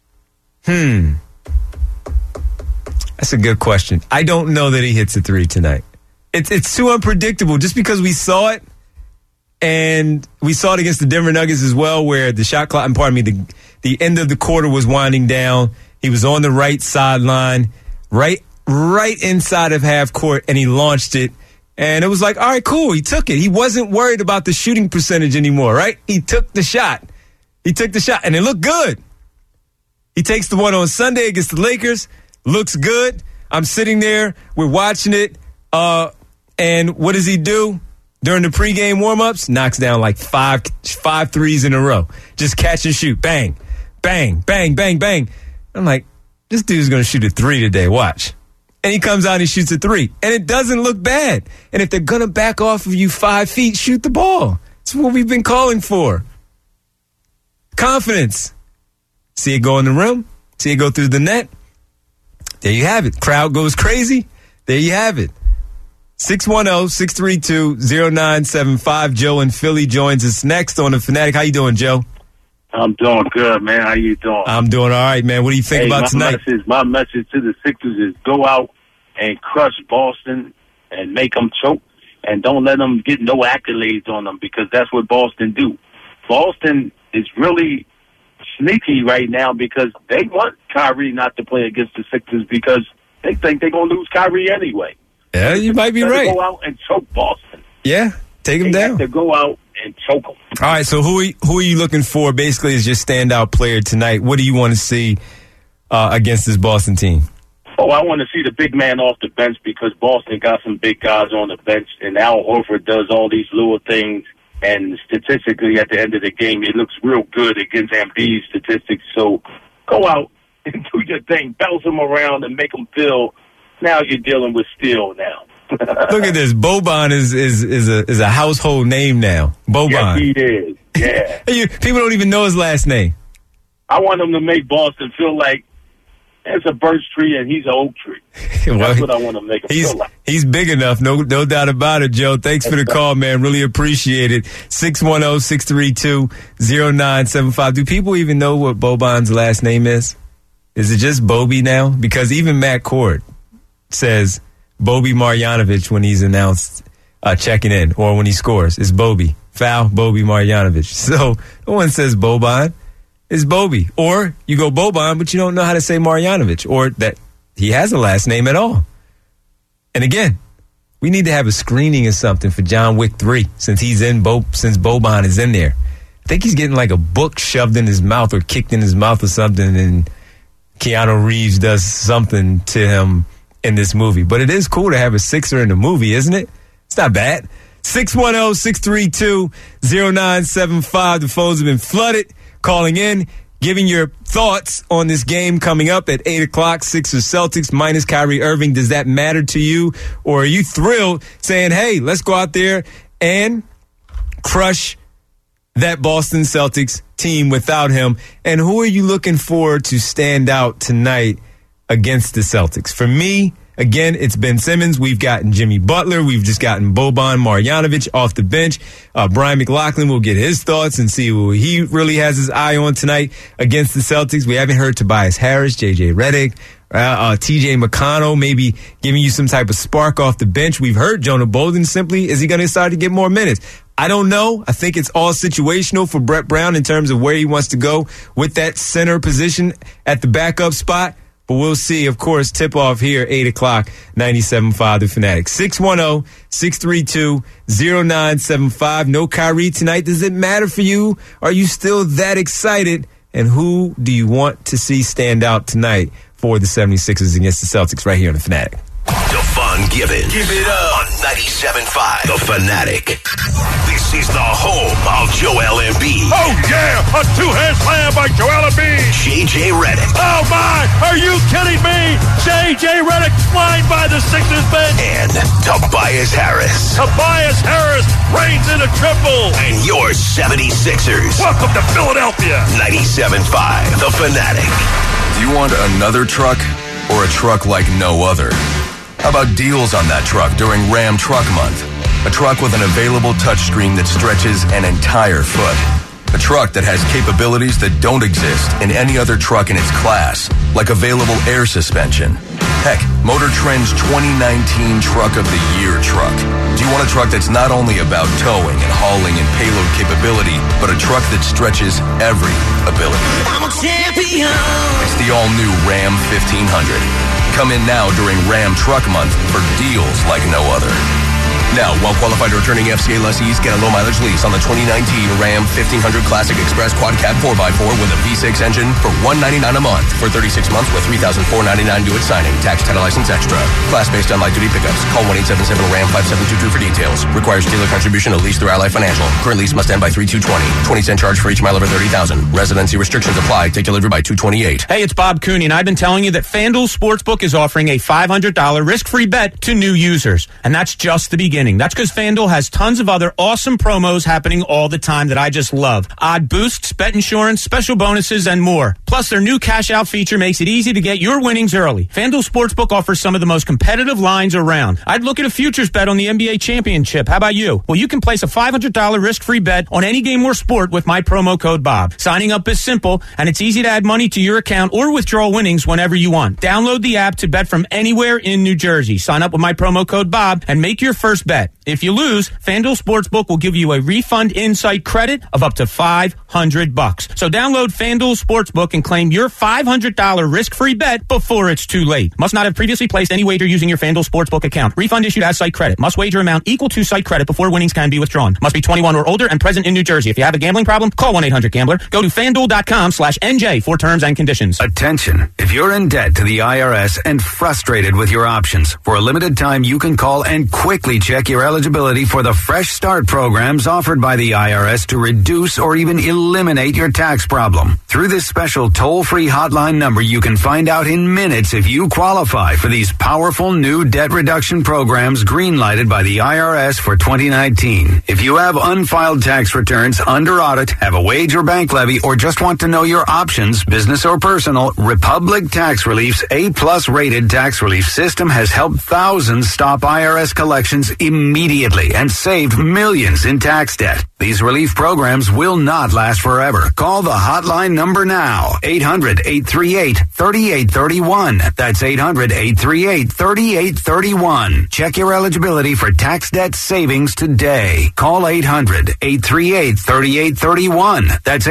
That's a good question. I don't know that he hits a 3 tonight. It's too unpredictable just because we saw it. And we saw it against the Denver Nuggets as well, where the shot clock, the end of the quarter was winding down. He was on the right sideline, right inside of half court, and he launched it. And it was like, all right, cool. He took it. He wasn't worried about the shooting percentage anymore, right? He took the shot. And it looked good. He takes the one on Sunday against the Lakers. Looks good. I'm sitting there. We're watching it. And what does he do? During the pregame warm-ups, knocks down like five threes in a row. Just catch and shoot. Bang, bang, bang, bang, bang. I'm like, this dude's going to shoot a 3 today. Watch. And he comes out and he shoots a 3. And it doesn't look bad. And if they're going to back off of you 5 feet, shoot the ball. That's what we've been calling for. Confidence. See it go in the rim. See it go through the net. There you have it. Crowd goes crazy. There you have it. 610-632-0975. Joe in Philly joins us next on The Fanatic. How you doing, Joe? I'm doing good, man. How you doing? I'm doing all right, man. What do you think about tonight? My message to the Sixers is go out and crush Boston and make them choke, and don't let them get no accolades on them because that's what Boston do. Boston is really sneaky right now because they want Kyrie not to play against the Sixers because they think they're going to lose Kyrie anyway. Yeah, you might be right. Go out and choke Boston. Yeah, take them down. Have to go out and choke them. All right, so who are you looking for basically as your standout player tonight? What do you want to see against this Boston team? Oh, I want to see the big man off the bench because Boston got some big guys on the bench, and Al Horford does all these little things, and statistically at the end of the game, it looks real good against Embiid's statistics. So go out and do your thing, bounce them around and make them feel now you're dealing with steel now. Look at this. Boban is a household name now. Boban. Yes, he is. Yeah. People don't even know his last name. I want him to make Boston feel like it's a birch tree and he's an oak tree. Well, that's what I want to make him feel like. He's big enough. No doubt about it, Joe. Thanks for the call, man. Really appreciate it. 610-632-0975. Do people even know what Boban's last name is? Is it just Bobby now? Because even Matt Cord says Bobi Marjanovic when he's announced checking in or when he scores. It's Bobi. Foul, Bobi Marjanovic. So no one says Boban. It's Bobi. Or you go Boban, but you don't know how to say Marjanovic or that he has a last name at all. And again, we need to have a screening or something for John Wick 3 since since Boban is in there. I think he's getting like a book shoved in his mouth or kicked in his mouth or something and Keanu Reeves does something to him in this movie. But it is cool to have a Sixer in the movie, isn't it? It's not bad. 610-632-0975. The phones have been flooded. Calling in, giving your thoughts on this game coming up at 8 o'clock, Sixers Celtics minus Kyrie Irving. Does that matter to you? Or are you thrilled saying, hey, let's go out there and crush that Boston Celtics team without him? And who are you looking for to stand out tonight against the Celtics? For me, again, it's Ben Simmons. We've gotten Jimmy Butler. We've just gotten Boban Marjanovic off the bench. Brian McLaughlin will get his thoughts and see who he really has his eye on tonight against the Celtics. We haven't heard Tobias Harris, J.J. Redick, T.J. McConnell maybe giving you some type of spark off the bench. We've heard Jonah Bolden simply. Is he going to start to get more minutes? I don't know. I think it's all situational for Brett Brown in terms of where he wants to go with that center position at the backup spot. But we'll see, of course, tip-off here, 8 o'clock, 97.5 The Fanatic. 610-632-0975. No Kyrie tonight. Does it matter for you? Are you still that excited? And who do you want to see stand out tonight for the 76ers against the Celtics right here on The Fanatic? Devon Gibbons. Give it up. On 97.5 The Fanatic. This is the home of Joel Embiid. Oh, yeah. A two-hand slam by Joel Embiid. J.J. Redick. Oh, my. Are you kidding me? J.J. Redick flying by the Sixers bench. And Tobias Harris. Tobias Harris reigns in a triple. And your 76ers. Welcome to Philadelphia. 97.5 The Fanatic. Do you want another truck or a truck like no other? How about deals on that truck during Ram Truck Month? A truck with an available touchscreen that stretches an entire foot. A truck that has capabilities that don't exist in any other truck in its class, like available air suspension. Heck, Motor Trend's 2019 Truck of the Year truck. Do you want a truck that's not only about towing and hauling and payload capability, but a truck that stretches every ability? I'm a champion. It's the all-new Ram 1500. Come in now during Ram Truck Month for deals like no other. Now, while qualified returning FCA lessees get a low-mileage lease on the 2019 Ram 1500 Classic Express Quad Cab 4x4 with a V6 engine for $199 a month for 36 months with $3,499 due at signing. Tax, title, license extra. Class based on light-duty pickups. Call 1-877-RAM-5722 for details. Requires dealer contribution at lease through Ally Financial. Current lease must end by 3/2/20. 20-cent charge for each mile over 30,000. Residency restrictions apply. Take delivery by 2/28. Hey, it's Bob Cooney, and I've been telling you that FanDuel Sportsbook is offering a $500 risk-free bet to new users. And that's just the beginning. That's because FanDuel has tons of other awesome promos happening all the time that I just love. Odd boosts, bet insurance, special bonuses, and more. Plus, their new cash-out feature makes it easy to get your winnings early. FanDuel Sportsbook offers some of the most competitive lines around. I'd look at a futures bet on the NBA championship. How about you? Well, you can place a $500 risk-free bet on any game or sport with my promo code Bob. Signing up is simple, and it's easy to add money to your account or withdraw winnings whenever you want. Download the app to bet from anywhere in New Jersey. Sign up with my promo code Bob and make your first bet. If you lose, FanDuel Sportsbook will give you a refund insight credit of up to $500. So download FanDuel Sportsbook and claim your $500 risk-free bet before it's too late. Must not have previously placed any wager using your FanDuel Sportsbook account. Refund issued as site credit. Must wager amount equal to site credit before winnings can be withdrawn. Must be 21 or older and present in New Jersey. If you have a gambling problem, call 1-800-GAMBLER. Go to FanDuel.com/NJ for terms and conditions. Attention. If you're in debt to the IRS and frustrated with your options, for a limited time you can call and quickly check your eligibility for the Fresh Start programs offered by the IRS to reduce or even eliminate your tax problem. Through this special toll-free hotline number, you can find out in minutes if you qualify for these powerful new debt reduction programs green-lighted by the IRS for 2019. If you have unfiled tax returns under audit, have a wage or bank levy, or just want to know your options, business or personal, Republic Tax Relief's A-plus rated tax relief system has helped thousands stop IRS collections immediately and saved millions in tax debt. These relief programs will not last forever. Call the hotline number now, 800-838-3831. That's 800-838-3831. Check your eligibility for tax debt savings today. Call 800-838-3831. That's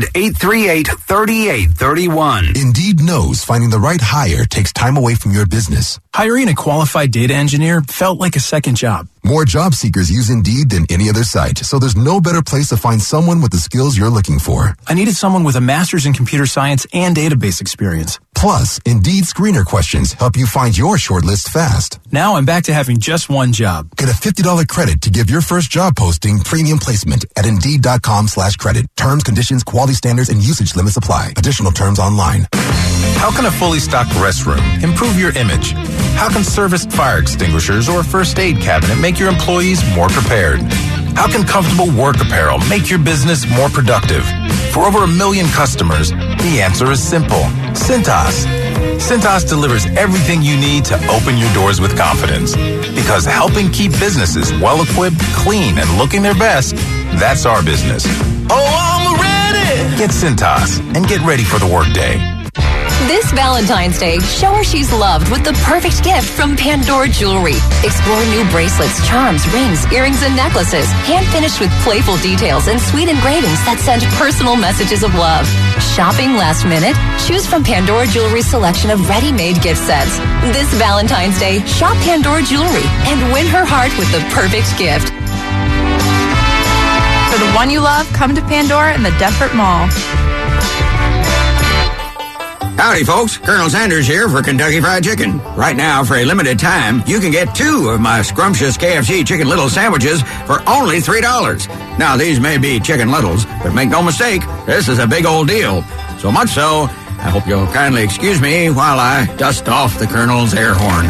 800-838-3831. Indeed knows finding the right hire takes time away from your business. Hiring a qualified data engineer felt like a second job. More job seekers use Indeed than any other site, so there's no better place to find someone with the skills you're looking for. I needed someone with a master's in computer science and database experience. Plus, Plus, Indeed screener questions help you find your shortlist fast. Now I'm back to having just one job. Get a $50 credit to give your first job posting premium placement at Indeed.com/credit. Terms, conditions, quality standards, and usage limits apply. Additional terms online. How can a fully stocked restroom improve your image? How can serviced fire extinguishers or first aid cabinet make your employees more prepared? How can comfortable work apparel make your business more productive? For over 1 million customers, the answer is simple. Cintas. Cintas delivers everything you need to open your doors with confidence. Because helping keep businesses well-equipped, clean, and looking their best, that's our business. Oh, I'm ready! Get Cintas and get ready for the workday. This Valentine's Day, show her she's loved with the perfect gift from Pandora Jewelry. Explore new bracelets, charms, rings, earrings, and necklaces. Hand-finished with playful details and sweet engravings that send personal messages of love. Shopping last minute? Choose from Pandora Jewelry's selection of ready-made gift sets. This Valentine's Day, shop Pandora Jewelry and win her heart with the perfect gift. For the one you love, come to Pandora in the Deptford Mall. Howdy, folks. Colonel Sanders here for Kentucky Fried Chicken. Right now, for a limited time, you can get 2 of my scrumptious KFC Chicken Little sandwiches for only $3. Now, these may be Chicken Littles, but make no mistake, this is a big old deal. So much so, I hope you'll kindly excuse me while I dust off the Colonel's air horn.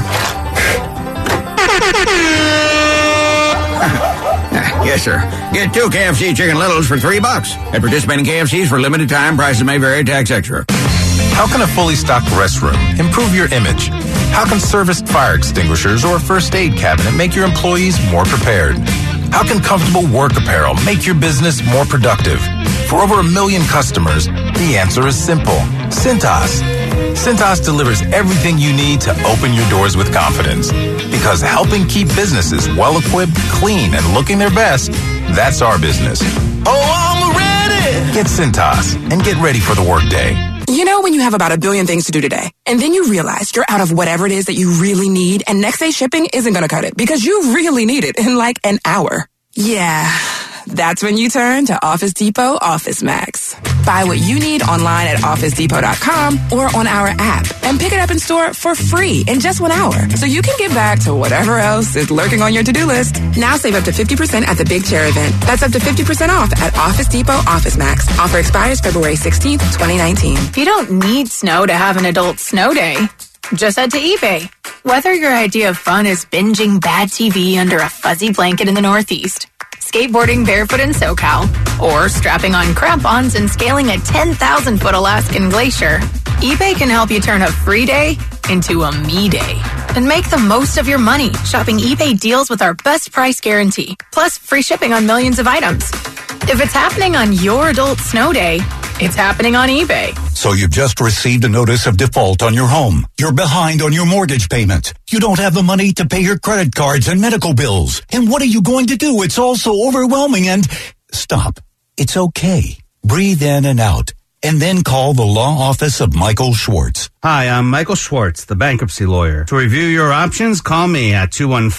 Yes, sir. Get 2 KFC Chicken Littles for $3. At participating KFCs for limited time, prices may vary, tax extra. How can a fully stocked restroom improve your image? How can serviced fire extinguishers or first aid cabinet make your employees more prepared? How can comfortable work apparel make your business more productive? For over 1 million customers, the answer is simple. Cintas. Cintas delivers everything you need to open your doors with confidence. Because helping keep businesses well-equipped, clean, and looking their best, that's our business. Oh, I'm ready! Get Cintas and get ready for the workday. You know when you have about 1 billion things to do today, and then you realize you're out of whatever it is that you really need, and next day shipping isn't going to cut it because you really need it in like an hour. Yeah, that's when you turn to Office Depot Office Max. Buy what you need online at OfficeDepot.com or on our app and pick it up in store for free in just 1 hour so you can get back to whatever else is lurking on your to-do list. Now save up to 50% at the Big Chair event. That's up to 50% off at Office Depot Office Max. Offer expires February 16th, 2019. You don't need snow to have an adult snow day. Just head to eBay. Whether your idea of fun is binging bad TV under a fuzzy blanket in the Northeast, skateboarding barefoot in SoCal, or strapping on crampons and scaling a 10,000-foot Alaskan glacier, eBay can help you turn a free day into a me day. And make the most of your money shopping eBay deals with our best price guarantee, plus free shipping on millions of items. If it's happening on your adult snow day, it's happening on eBay. So you've just received a notice of default on your home. You're behind on your mortgage payments. You don't have the money to pay your credit cards and medical bills. And what are you going to do? It's all so overwhelming and... Stop. It's okay. Breathe in and out. And then call the law office of Michael Schwartz. Hi, I'm Michael Schwartz, the bankruptcy lawyer. To review your options, call me at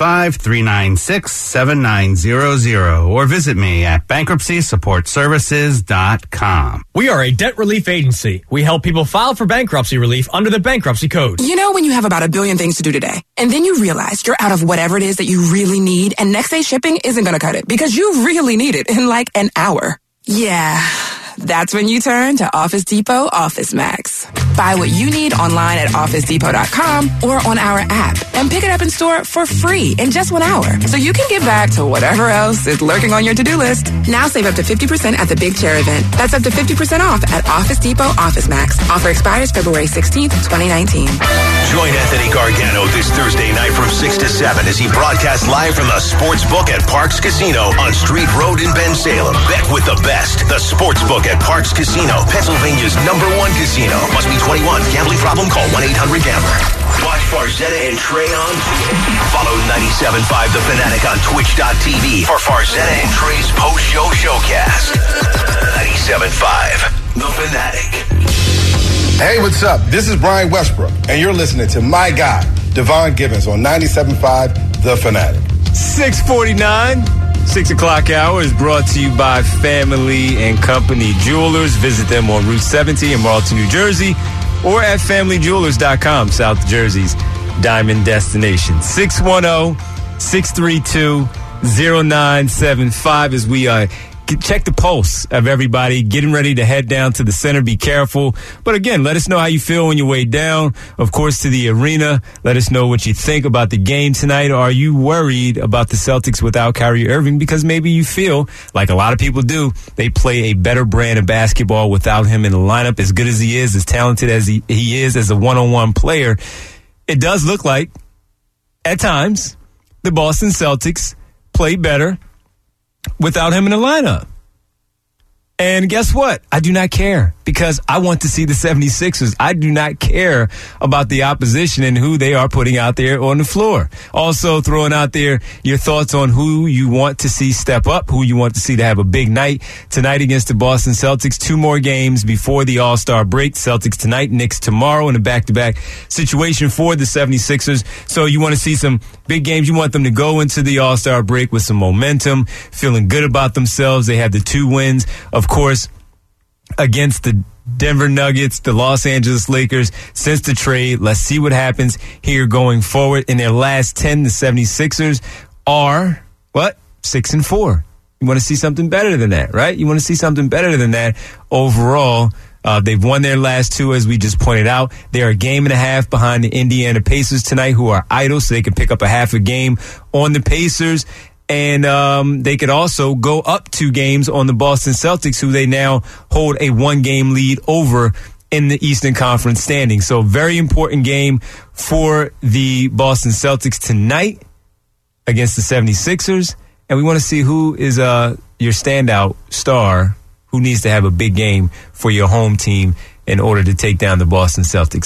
215-396-7900 or visit me at bankruptcysupportservices.com. We are a debt relief agency. We help people file for bankruptcy relief under the bankruptcy code. You know when you have about 1 billion things to do today, and then you realize you're out of whatever it is that you really need, and next day shipping isn't going to cut it because you really need it in like an hour. Yeah, that's when you turn to Office Depot Office Max. Buy what you need online at OfficeDepot.com or on our app and pick it up in store for free in just 1 hour so you can get back to whatever else is lurking on your to-do list. Now save up to 50% at the Big Chair event. That's up to 50% off at Office Depot Office Max. Offer expires February 16th, 2019. Join Anthony Gargano this Thursday night from 6 to 7 as he broadcasts live from the Sports Book at Parks Casino on Street Road in Bensalem. Bet with the best. The Sports Book at Parks Casino, Pennsylvania's #1 casino. Must be 21. Gambling problem? Call 1-800-GAMBLER. Watch Farzetta and Trey on Twitter. Follow 97.5 The Fanatic on Twitch.tv for Farzetta and Trey's post-show showcast. 97.5 The Fanatic. Hey, what's up? This is Brian Westbrook, and you're listening to my guy, Devon Gibbons, on 97.5 The Fanatic. 6:49. 6 o'clock hour is brought to you by Family and Company Jewelers. Visit them on Route 70 in Marlton, New Jersey. or at FamilyJewelers.com, South Jersey's diamond destination. 610-632-0975 as we check the pulse of everybody getting ready to head down to the center. Be careful. But again, let us know how you feel on your way down, of course, to the arena. Let us know what you think about the game tonight. Are you worried about the Celtics without Kyrie Irving? Because maybe you feel, like a lot of people do, they play a better brand of basketball without him in the lineup. As good as he is, as talented as he is as a one-on-one player, it does look like, at times, the Boston Celtics play better without him in the lineup. And guess what? I do not care, because I want to see the 76ers. I do not care about the opposition and who they are putting out there on the floor. Also throwing out there your thoughts on who you want to see step up, who you want to see to have a big night tonight against the Boston Celtics. 2 more games before the All-Star break. Celtics tonight, Knicks tomorrow in a back-to-back situation for the 76ers. So you want to see some big games. You want them to go into the All-Star break with some momentum, feeling good about themselves. They have the 2 wins, of course, against the Denver Nuggets, the Los Angeles Lakers since the trade. Let's see what happens here going forward. In their last 10, the 76ers are, 6-4. You want to see something better than that, right? You want to see something better than that overall. They've won their last 2, as we just pointed out. They're a game and a half behind the Indiana Pacers tonight, who are idle, so they can pick up a half a game on the Pacers. And they could also go up 2 games on the Boston Celtics, who they now hold a 1-game lead over in the Eastern Conference standings. So very important game for the Boston Celtics tonight against the 76ers. And we want to see who is your standout star, who needs to have a big game for your home team in order to take down the Boston Celtics.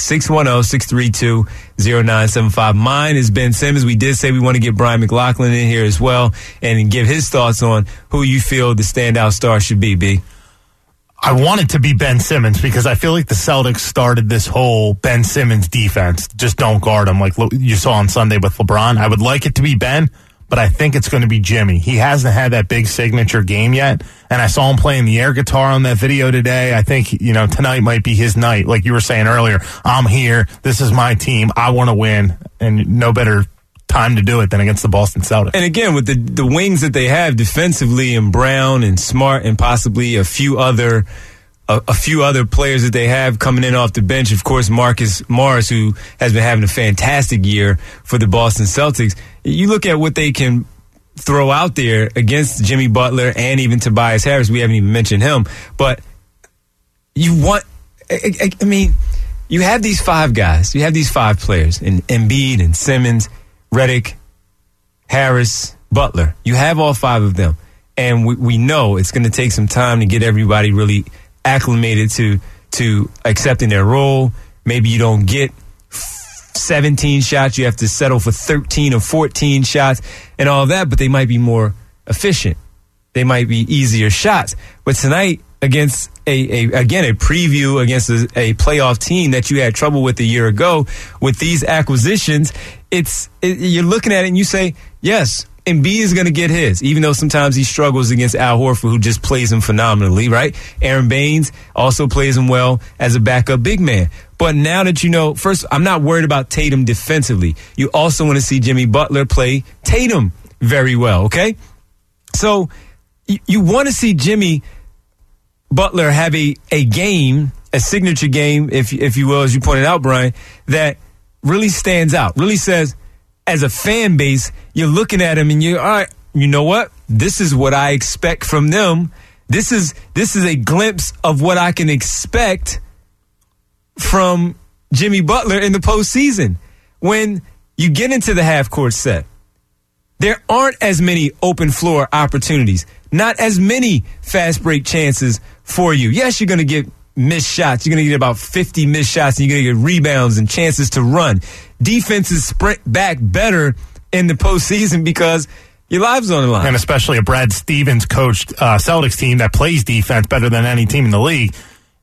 610-632-0975. Mine is Ben Simmons. We did say we want to get Brian McLaughlin in here as well and give his thoughts on who you feel the standout star should be, B. I want it to be Ben Simmons, because I feel like the Celtics started this whole Ben Simmons defense. Just don't guard him, like you saw on Sunday with LeBron. I would like it to be Ben, but I think it's going to be Jimmy. He hasn't had that big signature game yet, and I saw him playing the air guitar on that video today. I think, tonight might be his night. Like you were saying earlier, I'm here. This is my team. I want to win, and no better time to do it than against the Boston Celtics. And again, with the wings that they have defensively, and Brown and Smart and possibly a few other players that they have coming in off the bench. Of course, Marcus Morris, who has been having a fantastic year for the Boston Celtics. You look at what they can throw out there against Jimmy Butler and even Tobias Harris. We haven't even mentioned him. But you have these 5 guys. You have these 5 players in Embiid and Simmons, Redick, Harris, Butler. You have all 5 of them. And we know it's going to take some time to get everybody really acclimated to accepting their role. Maybe you don't get 17 shots. You have to settle for 13 or 14 shots and all that, but they might be more efficient. They might be easier shots. But tonight, against a preview against a playoff team that you had trouble with a year ago, with these acquisitions, you're looking at it and you say, yes, Embiid is going to get his, even though sometimes he struggles against Al Horford, who just plays him phenomenally, right? Aaron Baines also plays him well as a backup big man. But now that first, I'm not worried about Tatum defensively. You also want to see Jimmy Butler play Tatum very well, okay? So you want to see Jimmy Butler have a game, a signature game, if you will, as you pointed out, Brian, that really stands out, really says, as a fan base, you're looking at him and you're, all right, you know what? This is what I expect from them. This is a glimpse of what I can expect from Jimmy Butler in the postseason. When you get into the half-court set, there aren't as many open floor opportunities, not as many fast break chances for you. Yes, you're going to get missed shots. You're going to get about 50 missed shots, and you're going to get rebounds and chances to run. Defenses sprint back better in the postseason because your lives on the line. And especially a Brad Stevens coached Celtics team that plays defense better than any team in the league.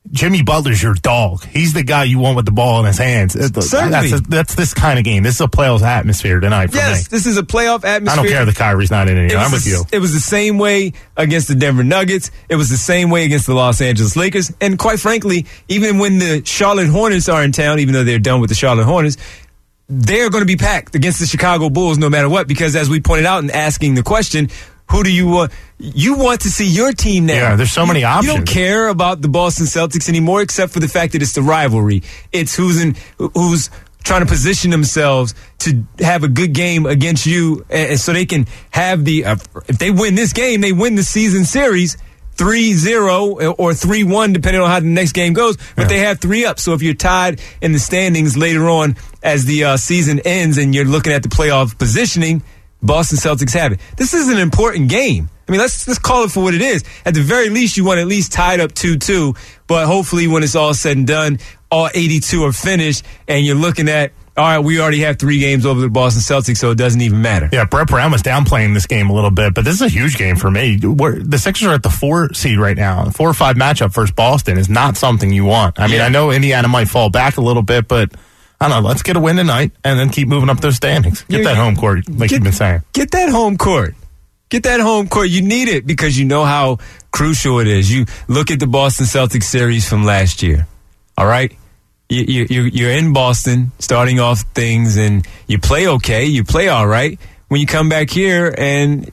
Jimmy Butler's your dog. He's the guy you want with the ball in his hands. Certainly. That's this kind of game. This is a playoff atmosphere tonight for me. Yes, this is a playoff atmosphere. I don't care that Kyrie's not in it. I'm with you. It was the same way against the Denver Nuggets. It was the same way against the Los Angeles Lakers. And quite frankly, even when the Charlotte Hornets are in town, even though they're done with the Charlotte Hornets, they're going to be packed against the Chicago Bulls no matter what, because as we pointed out in asking the question, who do you want? You want to see your team now. Yeah, there's so many options. You don't care about the Boston Celtics anymore, except for the fact that it's the rivalry. It's who's trying to position themselves to have a good game against you, and so they can have the. If they win this game, they win the season series 3-0 or 3-1, depending on how the next game goes. But they have 3 up. So if you're tied in the standings later on as the season ends, and you're looking at the playoff positioning, Boston Celtics have it. This is an important game. I mean, let's call it for what it is. At the very least, you want at least tied up 2-2. But hopefully when it's all said and done, all 82 are finished, and you're looking at, all right, we already have 3 games over the Boston Celtics, so it doesn't even matter. Yeah, Brett Brown was downplaying this game a little bit, but this is a huge game for me. The Sixers are at the 4 seed right now. 4 or 5 matchup versus Boston is not something you want. I mean, I know Indiana might fall back a little bit, but I don't know. Let's get a win tonight and then keep moving up those standings. Get that home court, like you've been saying. Get that home court. Get that home court. You need it because you know how crucial it is. You look at the Boston Celtics series from last year. All right? You're in Boston starting off things, and you play okay. You play all right. When you come back here, and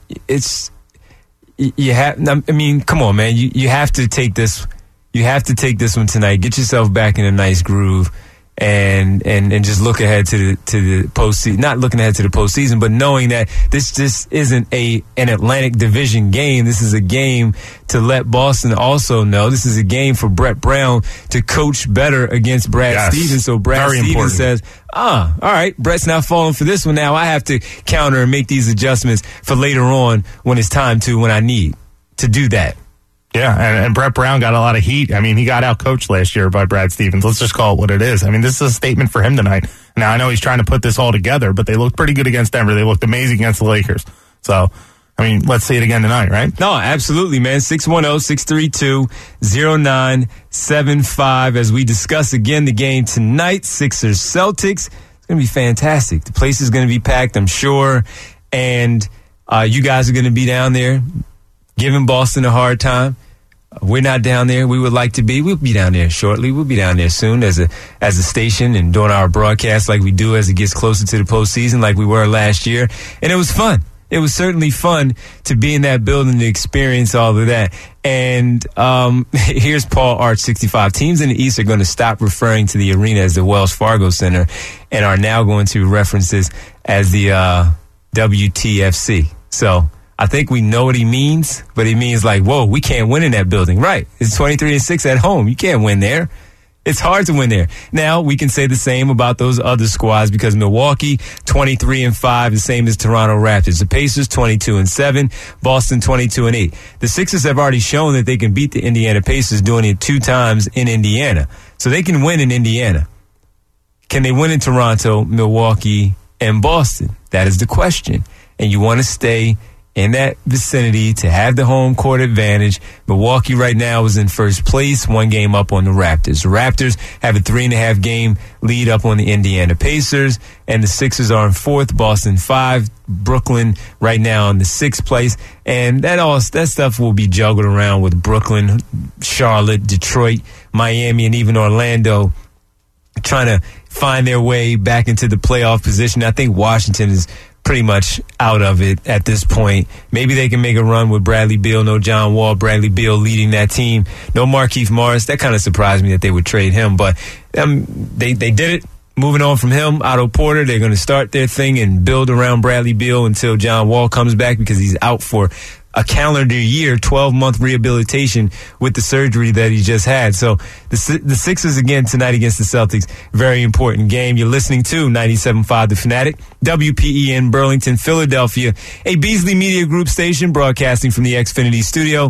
come on, man. You have to take this. You have to take this one tonight. Get yourself back in a nice groove. And just look ahead to the postseason. Not looking ahead to the postseason, but knowing that this just isn't an Atlantic Division game. This is a game to let Boston also know. This is a game for Brett Brown to coach better against Brad Stevens. So Brad Stevens says, all right, Brett's not falling for this one now. I have to counter and make these adjustments for later on when it's time to, when I need to do that. Yeah, and Brett Brown got a lot of heat. I mean, he got out-coached last year by Brad Stevens. Let's just call it what it is. I mean, this is a statement for him tonight. Now, I know he's trying to put this all together, but they looked pretty good against Denver. They looked amazing against the Lakers. So, I mean, let's see it again tonight, right? No, absolutely, man. 610-632-0975 as we discuss again the game tonight, Sixers-Celtics. It's going to be fantastic. The place is going to be packed, I'm sure, and you guys are going to be down there giving Boston a hard time. We're not down there. We would like to be. We'll be down there shortly. We'll be down there soon as a station and doing our broadcast like we do as it gets closer to the postseason, like we were last year. And it was fun. It was certainly fun to be in that building, to experience all of that. And here's Paul Arch 65. Teams in the East are going to stop referring to the arena as the Wells Fargo Center and are now going to reference this as the WTFC. So I think we know what he means, but he means like, whoa, we can't win in that building. Right. It's 23-6 at home. You can't win there. It's hard to win there. Now, we can say the same about those other squads because Milwaukee, 23-5, the same as Toronto Raptors. The Pacers, 22-7. Boston, 22-8. The Sixers have already shown that they can beat the Indiana Pacers, doing it 2 times in Indiana. So they can win in Indiana. Can they win in Toronto, Milwaukee, and Boston? That is the question. And you want to stay in that vicinity to have the home court advantage. Milwaukee right now is in first place, 1 game up on the Raptors. The Raptors have a 3.5 game lead up on the Indiana Pacers, and the Sixers are in 4th, Boston 5, Brooklyn right now in the 6th place. And that stuff will be juggled around with Brooklyn, Charlotte, Detroit, Miami, and even Orlando trying to find their way back into the playoff position. I think Washington is pretty much out of it at this point. Maybe they can make a run with Bradley Beal. No John Wall, Bradley Beal leading that team. No Markieff Morris. That kind of surprised me that they would trade him, but they did it. Moving on from him, Otto Porter, they're going to start their thing and build around Bradley Beal until John Wall comes back because he's out for a calendar year, 12-month rehabilitation with the surgery that he just had. So the Sixers again tonight against the Celtics, very important game. You're listening to 97.5 The Fanatic, WPEN Burlington, Philadelphia, a Beasley Media Group station broadcasting from the Xfinity studio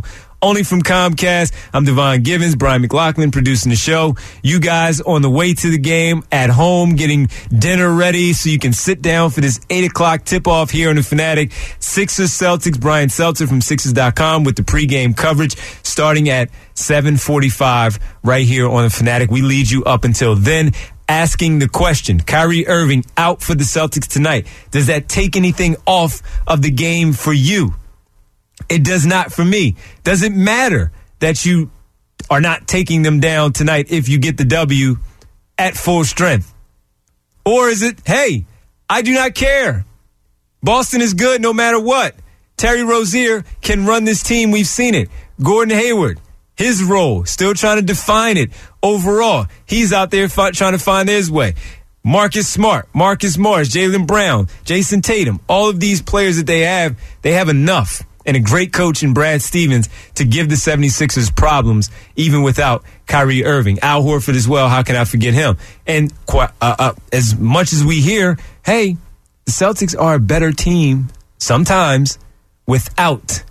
only from Comcast. I'm Devon Givens, Brian McLaughlin producing the show. You guys on the way to the game at home, getting dinner ready so you can sit down for this 8 o'clock tip-off here on the Fanatic. Sixers Celtics, Brian Seltzer from Sixers.com with the pregame coverage starting at 7:45 right here on the Fanatic. We lead you up until then. Asking the question, Kyrie Irving out for the Celtics tonight. Does that take anything off of the game for you? It does not for me. Does it matter that you are not taking them down tonight if you get the W at full strength? Or is it, hey, I do not care. Boston is good no matter what. Terry Rozier can run this team. We've seen it. Gordon Hayward, his role, still trying to define it overall. He's out there trying to find his way. Marcus Smart, Marcus Morris, Jaylen Brown, Jason Tatum, all of these players that they have enough. And a great coach in Brad Stevens to give the 76ers problems even without Kyrie Irving. Al Horford as well, how can I forget him? And as much as we hear, hey, the Celtics are a better team sometimes without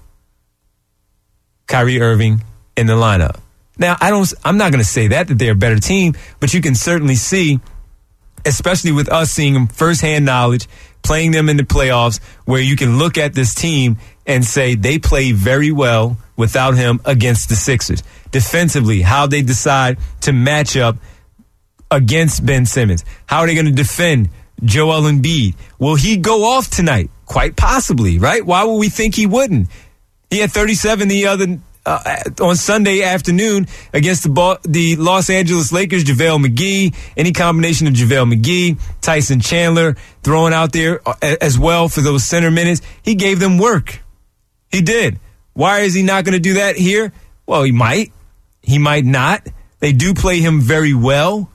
Kyrie Irving in the lineup. Now, I'm not going to say that they're a better team, but you can certainly see, especially with us seeing them firsthand knowledge, playing them in the playoffs, where you can look at this team and say they play very well without him against the Sixers. Defensively, how they decide to match up against Ben Simmons. How are they going to defend Joel Embiid? Will he go off tonight? Quite possibly, right? Why would we think he wouldn't? He had 37 the other on Sunday afternoon against the Los Angeles Lakers. JaVale McGee, any combination of JaVale McGee, Tyson Chandler throwing out there as well for those center minutes. He gave them work. He did. Why is he not going to do that here? Well, he might. He might not. They do play him very well.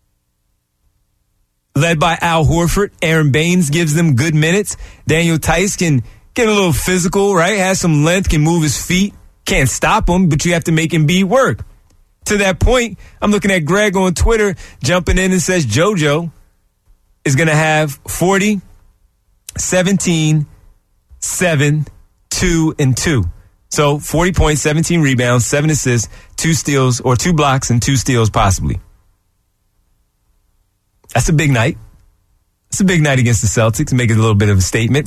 Led by Al Horford. Aaron Baines gives them good minutes. Daniel Tice can get a little physical, right? Has some length, can move his feet. Can't stop him, but you have to make Embiid work. To that point, I'm looking at Greg on Twitter jumping in and says JoJo is going to have 40, 17, 7, 2, and 2. So 40 points, 17 rebounds, 7 assists, 2 steals, or 2 blocks and 2 steals possibly. That's a big night. It's a big night against the Celtics. Make it a little bit of a statement.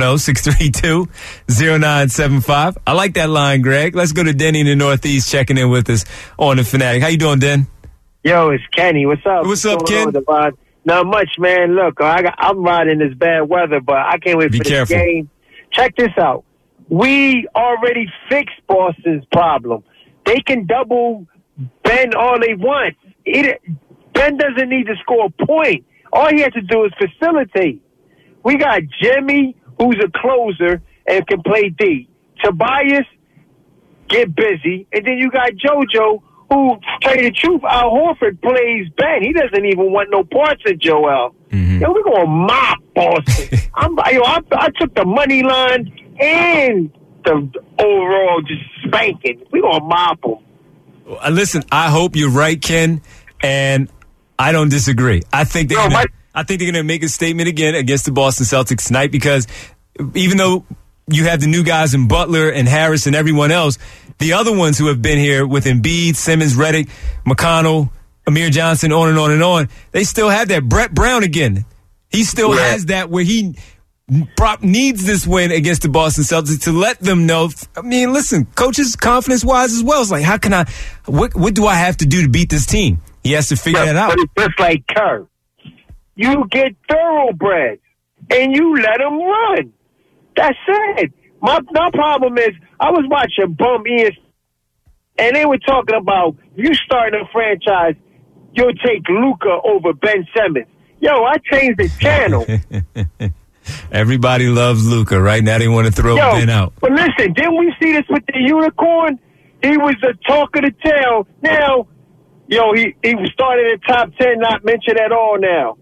610-632-0975. I like that line, Greg. Let's go to Denny in the Northeast checking in with us on the Fanatic. How you doing, Den? Yo, it's Kenny. What's up? What's up, Ken? Not much, man. Look, I'm riding this bad weather, but I can't wait for this game. Check this out. We already fixed Boston's problem. They can double Ben all they want. Ben doesn't need to score a point. All he has to do is facilitate. We got Jimmy, who's a closer and can play D. Tobias, get busy. And then you got JoJo, who, tell you the truth, Al Horford plays Ben. He doesn't even want no parts of Joel. Mm-hmm. Yo, we're going to mop Boston. I took the money line and the overall just spanking. We're going to mop them. Listen, I hope you're right, Ken, and I don't disagree. I think they're going to make a statement again against the Boston Celtics tonight, because even though you have the new guys in Butler and Harris and everyone else, the other ones who have been here with Embiid, Simmons, Redick, McConnell, Amir Johnson, on and on and on, they still have that. Brett Brown again. He still has that where he needs this win against the Boston Celtics to let them know. I mean, listen, coaches confidence-wise as well. It's like, how can what do I have to do to beat this team? He has to figure that out. But it's just like Kerr. You get thoroughbreds, and you let them run. That's it. My problem is, I was watching Bum ESPN, and they were talking about, you starting a franchise, you'll take Luka over Ben Simmons. Yo, I changed the channel. Everybody loves Luka. Right now they want to throw Ben out. But listen, didn't we see this with the unicorn? He was the talk of the town. Now, he was starting in top 10, not mentioned at all now.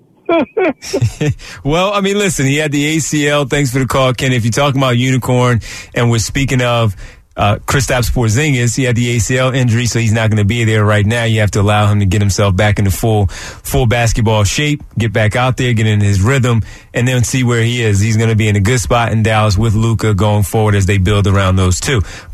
Well, I mean, listen, he had the ACL. Thanks for the call, Ken. If you're talking about unicorn and we're speaking of Kristaps Porzingis, he had the ACL injury, so he's not going to be there right now. You have to allow him to get himself back into full basketball shape, get back out there, get in his rhythm, and then see where he is. He's going to be in a good spot in Dallas with Luka going forward as they build around those two. But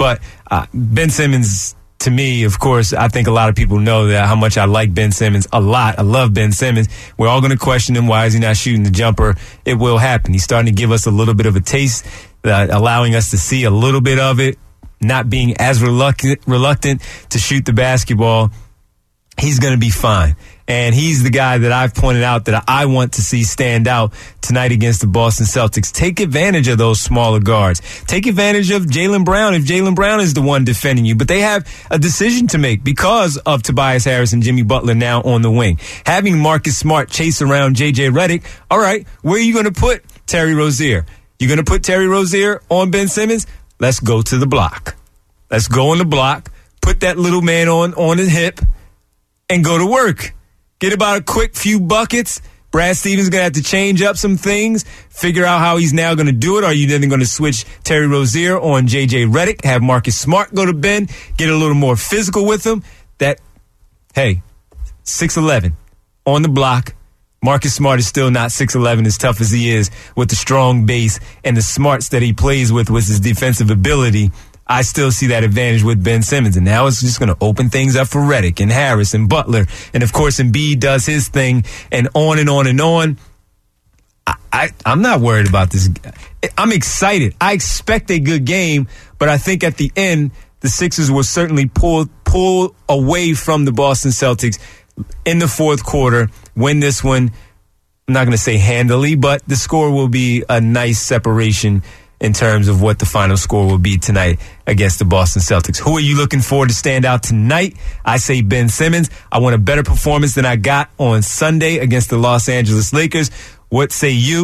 Ben Simmons, to me, of course, I think a lot of people know that how much I like Ben Simmons a lot. I love Ben Simmons. We're all going to question him. Why is he not shooting the jumper? It will happen. He's starting to give us a little bit of a taste, allowing us to see a little bit of it, not being as reluctant to shoot the basketball. He's going to be fine. And he's the guy that I've pointed out that I want to see stand out tonight against the Boston Celtics. Take advantage of those smaller guards. Take advantage of Jaylen Brown if Jaylen Brown is the one defending you. But they have a decision to make because of Tobias Harris and Jimmy Butler now on the wing. Having Marcus Smart chase around J.J. Redick, all right, where are you going to put Terry Rozier? You're going to put Terry Rozier on Ben Simmons? Let's go to the block. Let's go on the block, put that little man on his hip, and go to work. Get about a quick few buckets. Brad Stevens going to have to change up some things, figure out how he's now going to do it. Are you then going to switch Terry Rozier on J.J. Redick, have Marcus Smart go to Ben, get a little more physical with him? Hey, 6'11", on the block. Marcus Smart is still not 6'11", as tough as he is with the strong base and the smarts that he plays with his defensive ability. I still see that advantage with Ben Simmons. And now it's just going to open things up for Redick and Harris and Butler. And, of course, Embiid does his thing and on and on and on. I'm not worried about this. I'm excited. I expect a good game, but I think at the end, the Sixers will certainly pull away from the Boston Celtics in the fourth quarter, win this one. I'm not going to say handily, but the score will be a nice separation in terms of what the final score will be tonight against the Boston Celtics. Who are you looking for to stand out tonight? I say Ben Simmons. I want a better performance than I got on Sunday against the Los Angeles Lakers. What say you?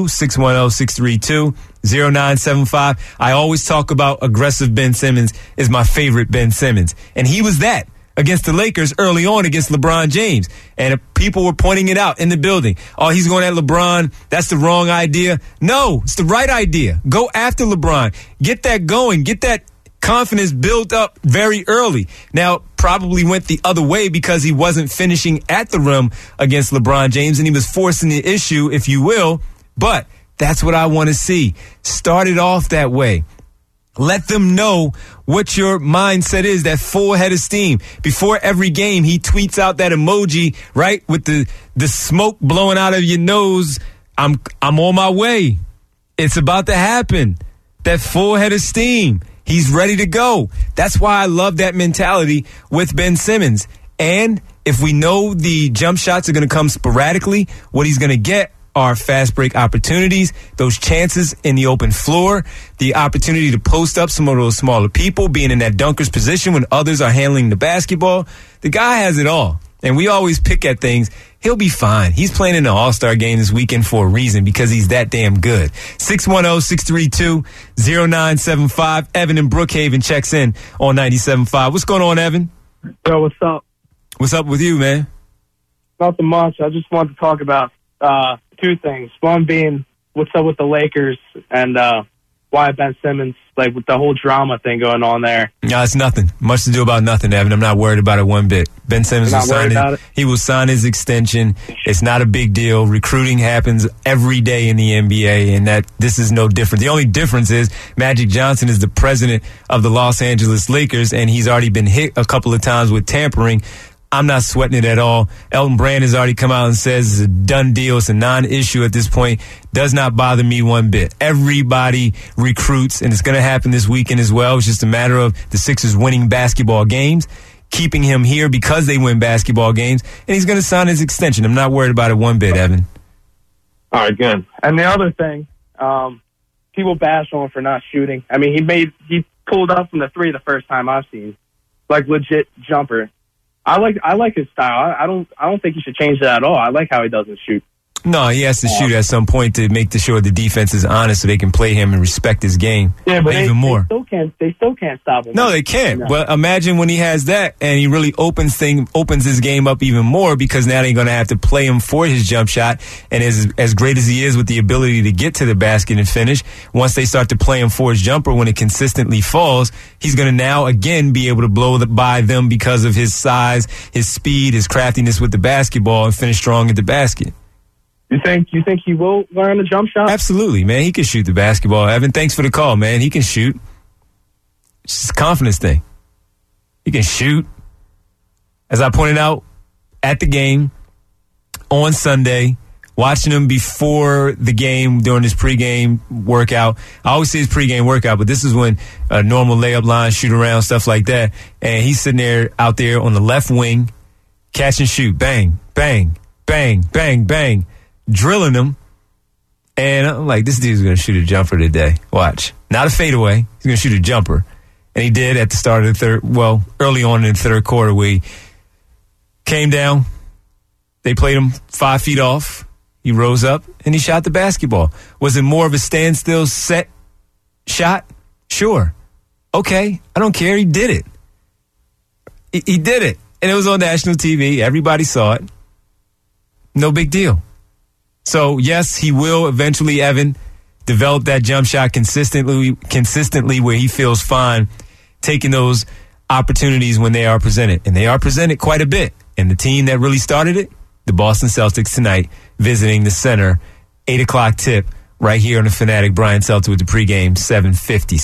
610-632-0975. I always talk about aggressive Ben Simmons is my favorite Ben Simmons. And he was that against the Lakers early on against LeBron James. And people were pointing it out in the building. Oh, he's going at LeBron. That's the wrong idea. No, it's the right idea. Go after LeBron. Get that going. Get that confidence built up very early. Now, probably went the other way because he wasn't finishing at the rim against LeBron James, and he was forcing the issue, if you will. But that's what I want to see. Start it off that way. Let them know what your mindset is, that full head of steam. Before every game, he tweets out that emoji, right, with the smoke blowing out of your nose. I'm on my way. It's about to happen. That full head of steam. He's ready to go. That's why I love that mentality with Ben Simmons. And if we know the jump shots are going to come sporadically, what he's going to get are fast break opportunities, those chances in the open floor, the opportunity to post up some of those smaller people, being in that dunker's position when others are handling the basketball. The guy has it all. And we always pick at things. He'll be fine. He's playing in the All-Star game this weekend for a reason, because he's that damn good. 610-632-0975. Evan in Brookhaven checks in on 97.5. What's going on, Evan? Yo, what's up? What's up with you, man? Nothing much. I just wanted to talk about two things. One being, what's up with the Lakers and why Ben Simmons, like with the whole drama thing going on there. No, it's nothing. Much to do about nothing, Evan. I'm not worried about it one bit. Ben Simmons will sign his extension. It's not a big deal. Recruiting happens every day in the NBA, and this is no different. The only difference is Magic Johnson is the president of the Los Angeles Lakers, and he's already been hit a couple of times with tampering. I'm not sweating it at all. Elton Brand has already come out and says it's a done deal. It's a non-issue at this point. Does not bother me one bit. Everybody recruits, and it's going to happen this weekend as well. It's just a matter of the Sixers winning basketball games, keeping him here because they win basketball games, and he's going to sign his extension. I'm not worried about it one bit, Evan. All right, good. And the other thing, people bash on him for not shooting. I mean, he pulled up from the three the first time I've seen, like legit jumper. I like his style. I don't think he should change that at all. I like how he doesn't shoot. No, he has to shoot at some point to make sure the defense is honest so they can play him and respect his game. Yeah, but even more. They still can't stop him. No, they can't. No. But imagine when he has that and he really opens his game up even more, because now they're going to have to play him for his jump shot. And as great as he is with the ability to get to the basket and finish, once they start to play him for his jumper when it consistently falls, he's going to now again be able to blow by them because of his size, his speed, his craftiness with the basketball, and finish strong at the basket. You think he will learn the jump shot? Absolutely, man. He can shoot the basketball. Evan, thanks for the call, man. He can shoot. It's just a confidence thing. He can shoot. As I pointed out at the game on Sunday, watching him before the game during his pregame workout. I always say his pregame workout, but this is when a normal layup line, shoot around, stuff like that. And he's sitting there out there on the left wing, catch and shoot. Bang, bang, bang, bang, bang. Drilling them. And I'm like, this dude's going to shoot a jumper today. Watch. Not a fadeaway. He's going to shoot a jumper. And he did at the start of the early on in the third quarter where he came down. They played him 5 feet off. He rose up and he shot the basketball. Was it more of a standstill set shot? Sure. Okay. I don't care. He did it. He did it. And it was on national TV. Everybody saw it. No big deal. So, yes, he will eventually, Evan, develop that jump shot consistently where he feels fine taking those opportunities when they are presented. And they are presented quite a bit. And the team that really started it, the Boston Celtics tonight, visiting the center, 8 o'clock tip right here on the Fanatic. Brian Seltzer with the pregame, 750.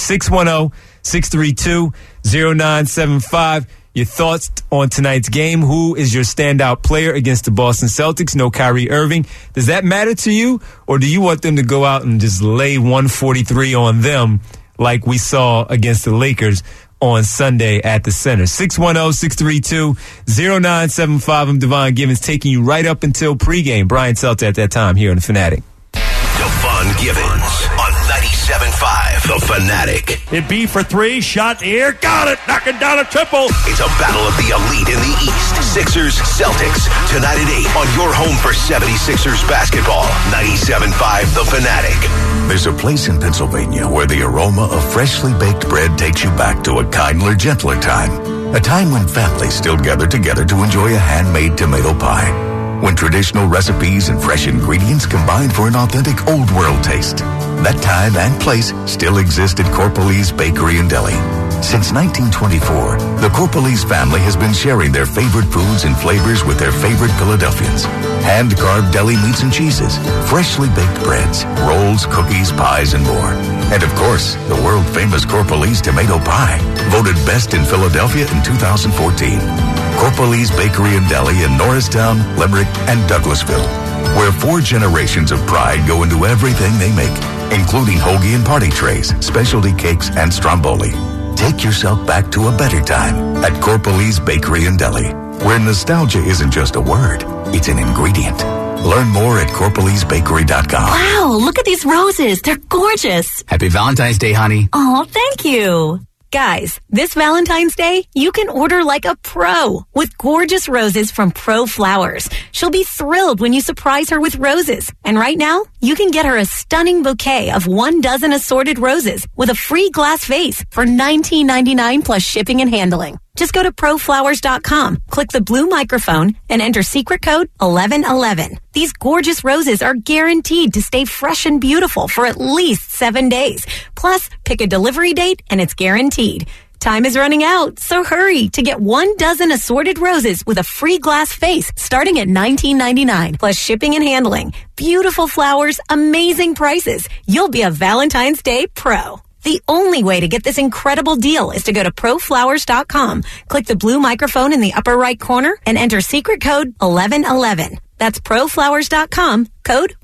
610-632-0975. Your thoughts on tonight's game. Who is your standout player against the Boston Celtics? No Kyrie Irving. Does that matter to you? Or do you want them to go out and just lay 143 on them like we saw against the Lakers on Sunday at the center? 610-632-0975. I'm Devon Givens, taking you right up until pregame. Brian Seltzer at that time here on the Fanatic. Devon Givens on 97.5 The Fanatic. It be for three, shot in the air, got it, knocking down a triple. It's a battle of the elite in the East. Sixers, Celtics, tonight at 8 on your home for 76ers basketball. 97.5 The Fanatic. There's a place in Pennsylvania where the aroma of freshly baked bread takes you back to a kindler, gentler time. A time when families still gather together to enjoy a handmade tomato pie. When traditional recipes and fresh ingredients combine for an authentic old world taste. That time and place still exist at Corpalese Bakery and Deli. Since 1924, the Corpalese family has been sharing their favorite foods and flavors with their favorite Philadelphians. Hand-carved deli meats and cheeses, freshly baked breads, rolls, cookies, pies, and more. And of course, the world-famous Corpalese tomato pie, voted best in Philadelphia in 2014. Corpalese Bakery and Deli in Norristown, Limerick, and Douglasville, where 4 generations of pride go into everything they make, including hoagie and party trays, specialty cakes, and stromboli. Take yourself back to a better time at Corpalese Bakery and Deli, where nostalgia isn't just a word, it's an ingredient. Learn more at CorpalesBakery.com. Wow, look at these roses. They're gorgeous. Happy Valentine's Day, honey. Oh, thank you. Guys, this Valentine's Day, you can order like a pro with gorgeous roses from Pro Flowers. She'll be thrilled when you surprise her with roses. And right now, you can get her a stunning bouquet of 1 dozen assorted roses with a free glass vase for $19.99 plus shipping and handling. Just go to proflowers.com, click the blue microphone, and enter secret code 1111. These gorgeous roses are guaranteed to stay fresh and beautiful for at least 7 days. Plus, pick a delivery date and it's guaranteed. Time is running out, so hurry to get 1 dozen assorted roses with a free glass vase starting at $19.99 plus shipping and handling. Beautiful flowers, amazing prices. You'll be a Valentine's Day pro. The only way to get this incredible deal is to go to proflowers.com, click the blue microphone in the upper right corner, and enter secret code 1111. That's proflowers.com, code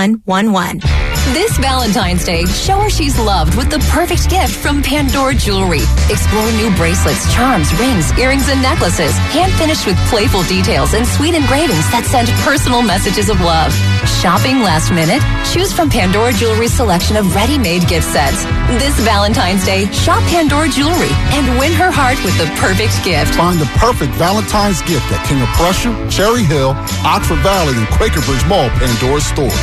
1111. This Valentine's Day, show her she's loved with the perfect gift from Pandora Jewelry. Explore new bracelets, charms, rings, earrings, and necklaces, hand-finished with playful details and sweet engravings that send personal messages of love. Shopping last minute? Choose from Pandora Jewelry's selection of ready-made gift sets. This Valentine's Day, shop Pandora Jewelry and win her heart with the perfect gift. Find the perfect Valentine's gift at King of Prussia, Cherry Hill, Oxford Valley, and Quaker Bridge Mall Pandora stores.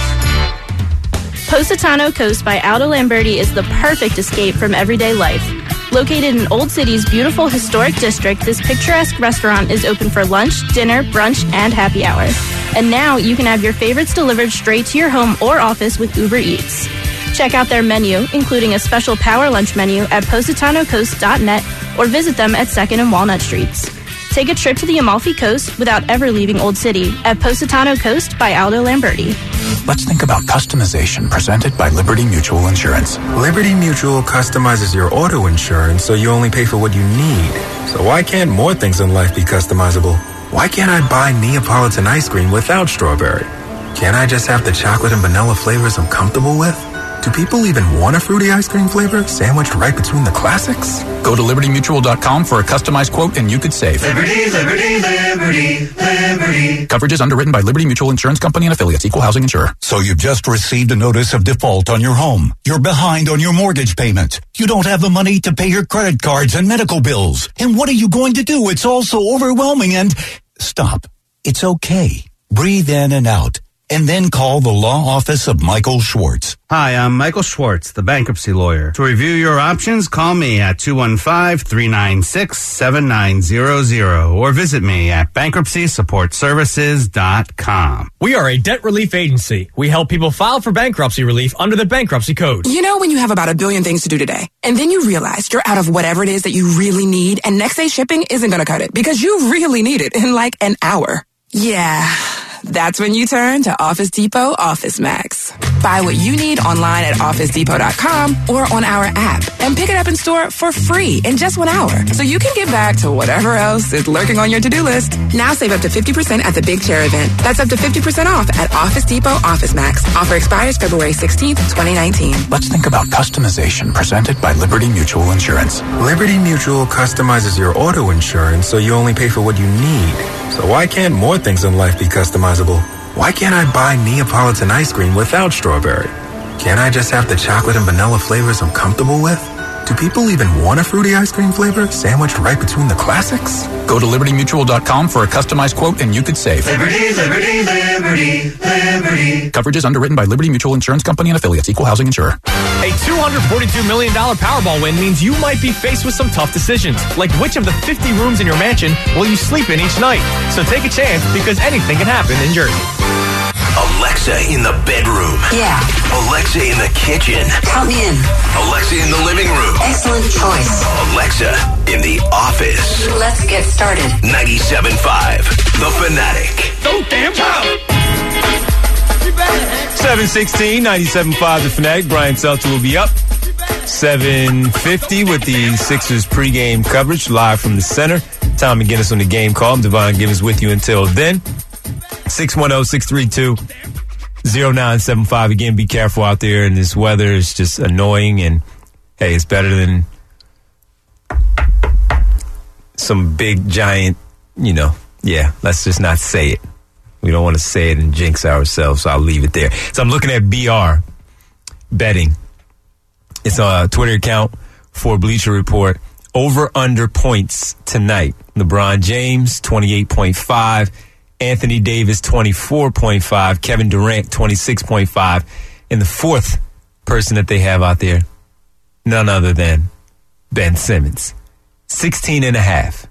Positano Coast by Aldo Lamberti is the perfect escape from everyday life. Located in Old City's beautiful historic district, this picturesque restaurant is open for lunch, dinner, brunch, and happy hour. And now you can have your favorites delivered straight to your home or office with Uber Eats. Check out their menu, including a special power lunch menu at positanocoast.net or visit them at 2nd and Walnut Streets. Take a trip to the Amalfi Coast without ever leaving Old City at Positano Coast by Aldo Lamberti. Let's think about customization presented by Liberty Mutual Insurance. Liberty Mutual customizes your auto insurance so you only pay for what you need. So why can't more things in life be customizable? Why can't I buy Neapolitan ice cream without strawberry? Can't I just have the chocolate and vanilla flavors I'm comfortable with? Do people even want a fruity ice cream flavor sandwiched right between the classics? Go to LibertyMutual.com for a customized quote and you could save. Liberty, liberty, liberty, liberty. Coverage is underwritten by Liberty Mutual Insurance Company and affiliates. Equal housing insurer. So you've just received a notice of default on your home. You're behind on your mortgage payment. You don't have the money to pay your credit cards and medical bills. And what are you going to do? It's all so overwhelming and... Stop. It's okay. Breathe in and out. And then call the law office of Michael Schwartz. Hi, I'm Michael Schwartz, the bankruptcy lawyer. To review your options, call me at 215-396-7900 or visit me at bankruptcysupportservices.com. We are a debt relief agency. We help people file for bankruptcy relief under the bankruptcy code. You know when you have about a billion things to do today, and then you realize you're out of whatever it is that you really need, and next day shipping isn't going to cut it because you really need it in like an hour. Yeah. That's when you turn to Office Depot Office Max. Buy what you need online at OfficeDepot.com or on our app and pick it up in store for free in just 1 hour so you can get back to whatever else is lurking on your to-do list. Now save up to 50% at the Big Chair event. That's up to 50% off at Office Depot Office Max. Offer expires February 16th, 2019. Let's think about customization presented by Liberty Mutual Insurance. Liberty Mutual customizes your auto insurance so you only pay for what you need. So why can't more things in life be customizable? Why can't I buy Neapolitan ice cream without strawberry? Can't I just have the chocolate and vanilla flavors I'm comfortable with? Do people even want a fruity ice cream flavor sandwiched right between the classics? Go to LibertyMutual.com for a customized quote and you could save. Liberty, liberty, liberty, liberty. Coverage is underwritten by Liberty Mutual Insurance Company and affiliates. Equal housing insurer. A $242 million Powerball win means you might be faced with some tough decisions, like which of the 50 rooms in your mansion will you sleep in each night. So take a chance because anything can happen in Jersey. Alexa in the bedroom. Yeah. Alexa in the kitchen. Count me in. Alexa in the living room. Excellent choice. Alexa in the office. Let's get started. 97.5, The Fanatic. So damn proud. 7:16, 97.5 The Fanatic. Brian Seltzer will be up. 7:50 with the Sixers pregame coverage live from the center. Tom McGinnis on the game call. I'm Devon Givens with you until then. 610-632-0975. Again, be careful out there in this weather. It's just annoying, and hey, it's better than some big giant, let's just not say it. We don't want to say it and jinx ourselves, so I'll leave it there. So I'm looking at BR betting. It's a Twitter account for Bleacher Report. Over under points tonight. LeBron James, 28.5. Anthony Davis, 24.5. Kevin Durant, 26.5. And the fourth person that they have out there, none other than Ben Simmons, 16.5.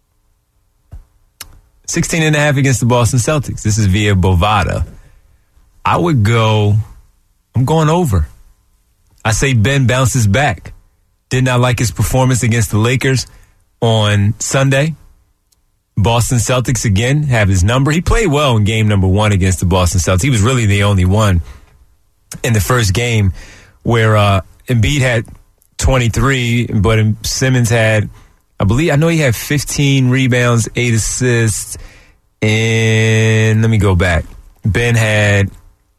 16.5 against the Boston Celtics. This is via Bovada. I'm going over. I say Ben bounces back. Did not like his performance against the Lakers on Sunday. Boston Celtics, again, have his number. He played well in game number 1 against the Boston Celtics. He was really the only one in the first game where Embiid had 23, but Simmons had, I know he had 15 rebounds, 8 assists, and let me go back. Ben had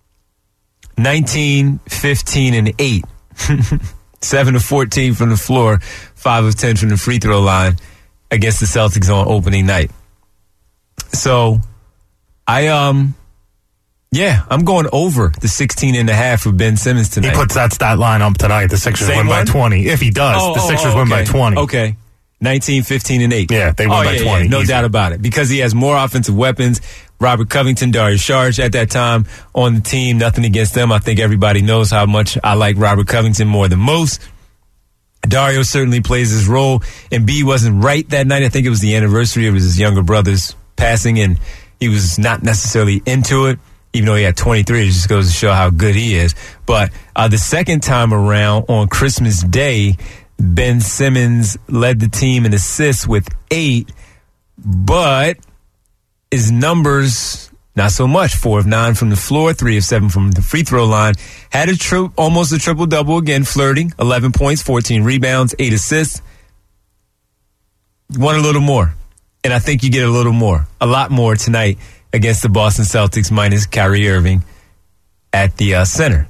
19, 15, and 8. 7 of 14 from the floor, 5 of 10 from the free throw line against the Celtics on opening night. So, I'm going over the 16.5 for Ben Simmons tonight. He puts that stat line up tonight. The Sixers win by 20. If he does, the Sixers win by 20. Okay. 19, 15, and 8. Yeah, they win by 20. Yeah, no doubt about it. Because he has more offensive weapons. Robert Covington, Darius Saric at that time on the team. Nothing against them. I think everybody knows how much I like Robert Covington more than most. Dario certainly plays his role. Embiid wasn't right that night. I think it was the anniversary of his younger brother's passing, and he was not necessarily into it, even though he had 23. It just goes to show how good he is. But the second time around on Christmas Day, Ben Simmons led the team in assists with 8, but his numbers not so much. 4 of 9 from the floor, 3 of 7 from the free throw line. Had almost a triple-double again, flirting. 11 points, 14 rebounds, 8 assists. Want a little more. And I think you get a little more, a lot more tonight against the Boston Celtics minus Kyrie Irving at the center.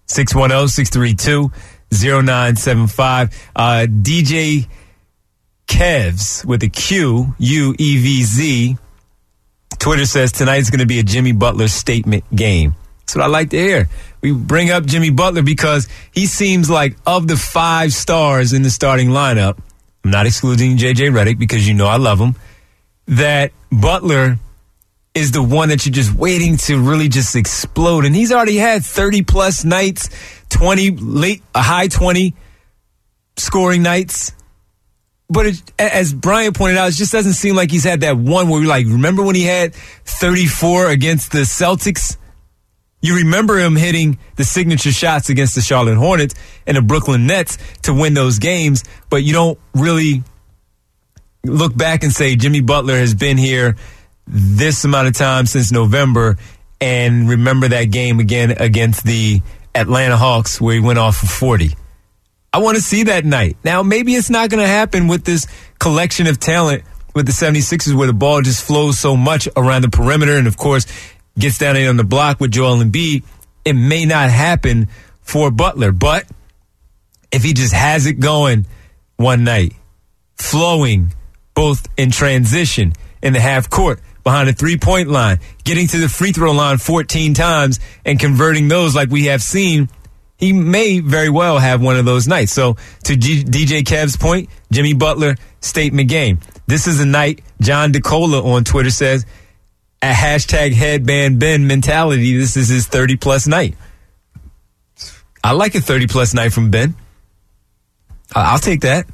610-632-0975. DJ Kevs with a Q, U-E-V-Z. Twitter says tonight's going to be a Jimmy Butler statement game. That's what I like to hear. We bring up Jimmy Butler because he seems like of the 5 stars in the starting lineup, I'm not excluding J.J. Redick because you know I love him, that Butler is the one that you're just waiting to really just explode. And he's already had 30-plus nights, a high 20 scoring nights. But as Brian pointed out, it just doesn't seem like he's had that one where you're like, remember when he had 34 against the Celtics? You remember him hitting the signature shots against the Charlotte Hornets and the Brooklyn Nets to win those games, but you don't really look back and say Jimmy Butler has been here this amount of time since November and remember that game again against the Atlanta Hawks where he went off for 40. I want to see that night. Now, maybe it's not going to happen with this collection of talent with the 76ers where the ball just flows so much around the perimeter and, of course, gets down in on the block with Joel Embiid. It may not happen for Butler, but if he just has it going one night, flowing both in transition in the half court, behind the three-point line, getting to the free throw line 14 times and converting those like we have seen, he may very well have one of those nights. So to DJ Kev's point, Jimmy Butler, statement game. This is a night, John DeCola on Twitter says, a hashtag headband Ben mentality, this is his 30-plus night. I like a 30-plus night from Ben. I'll take that.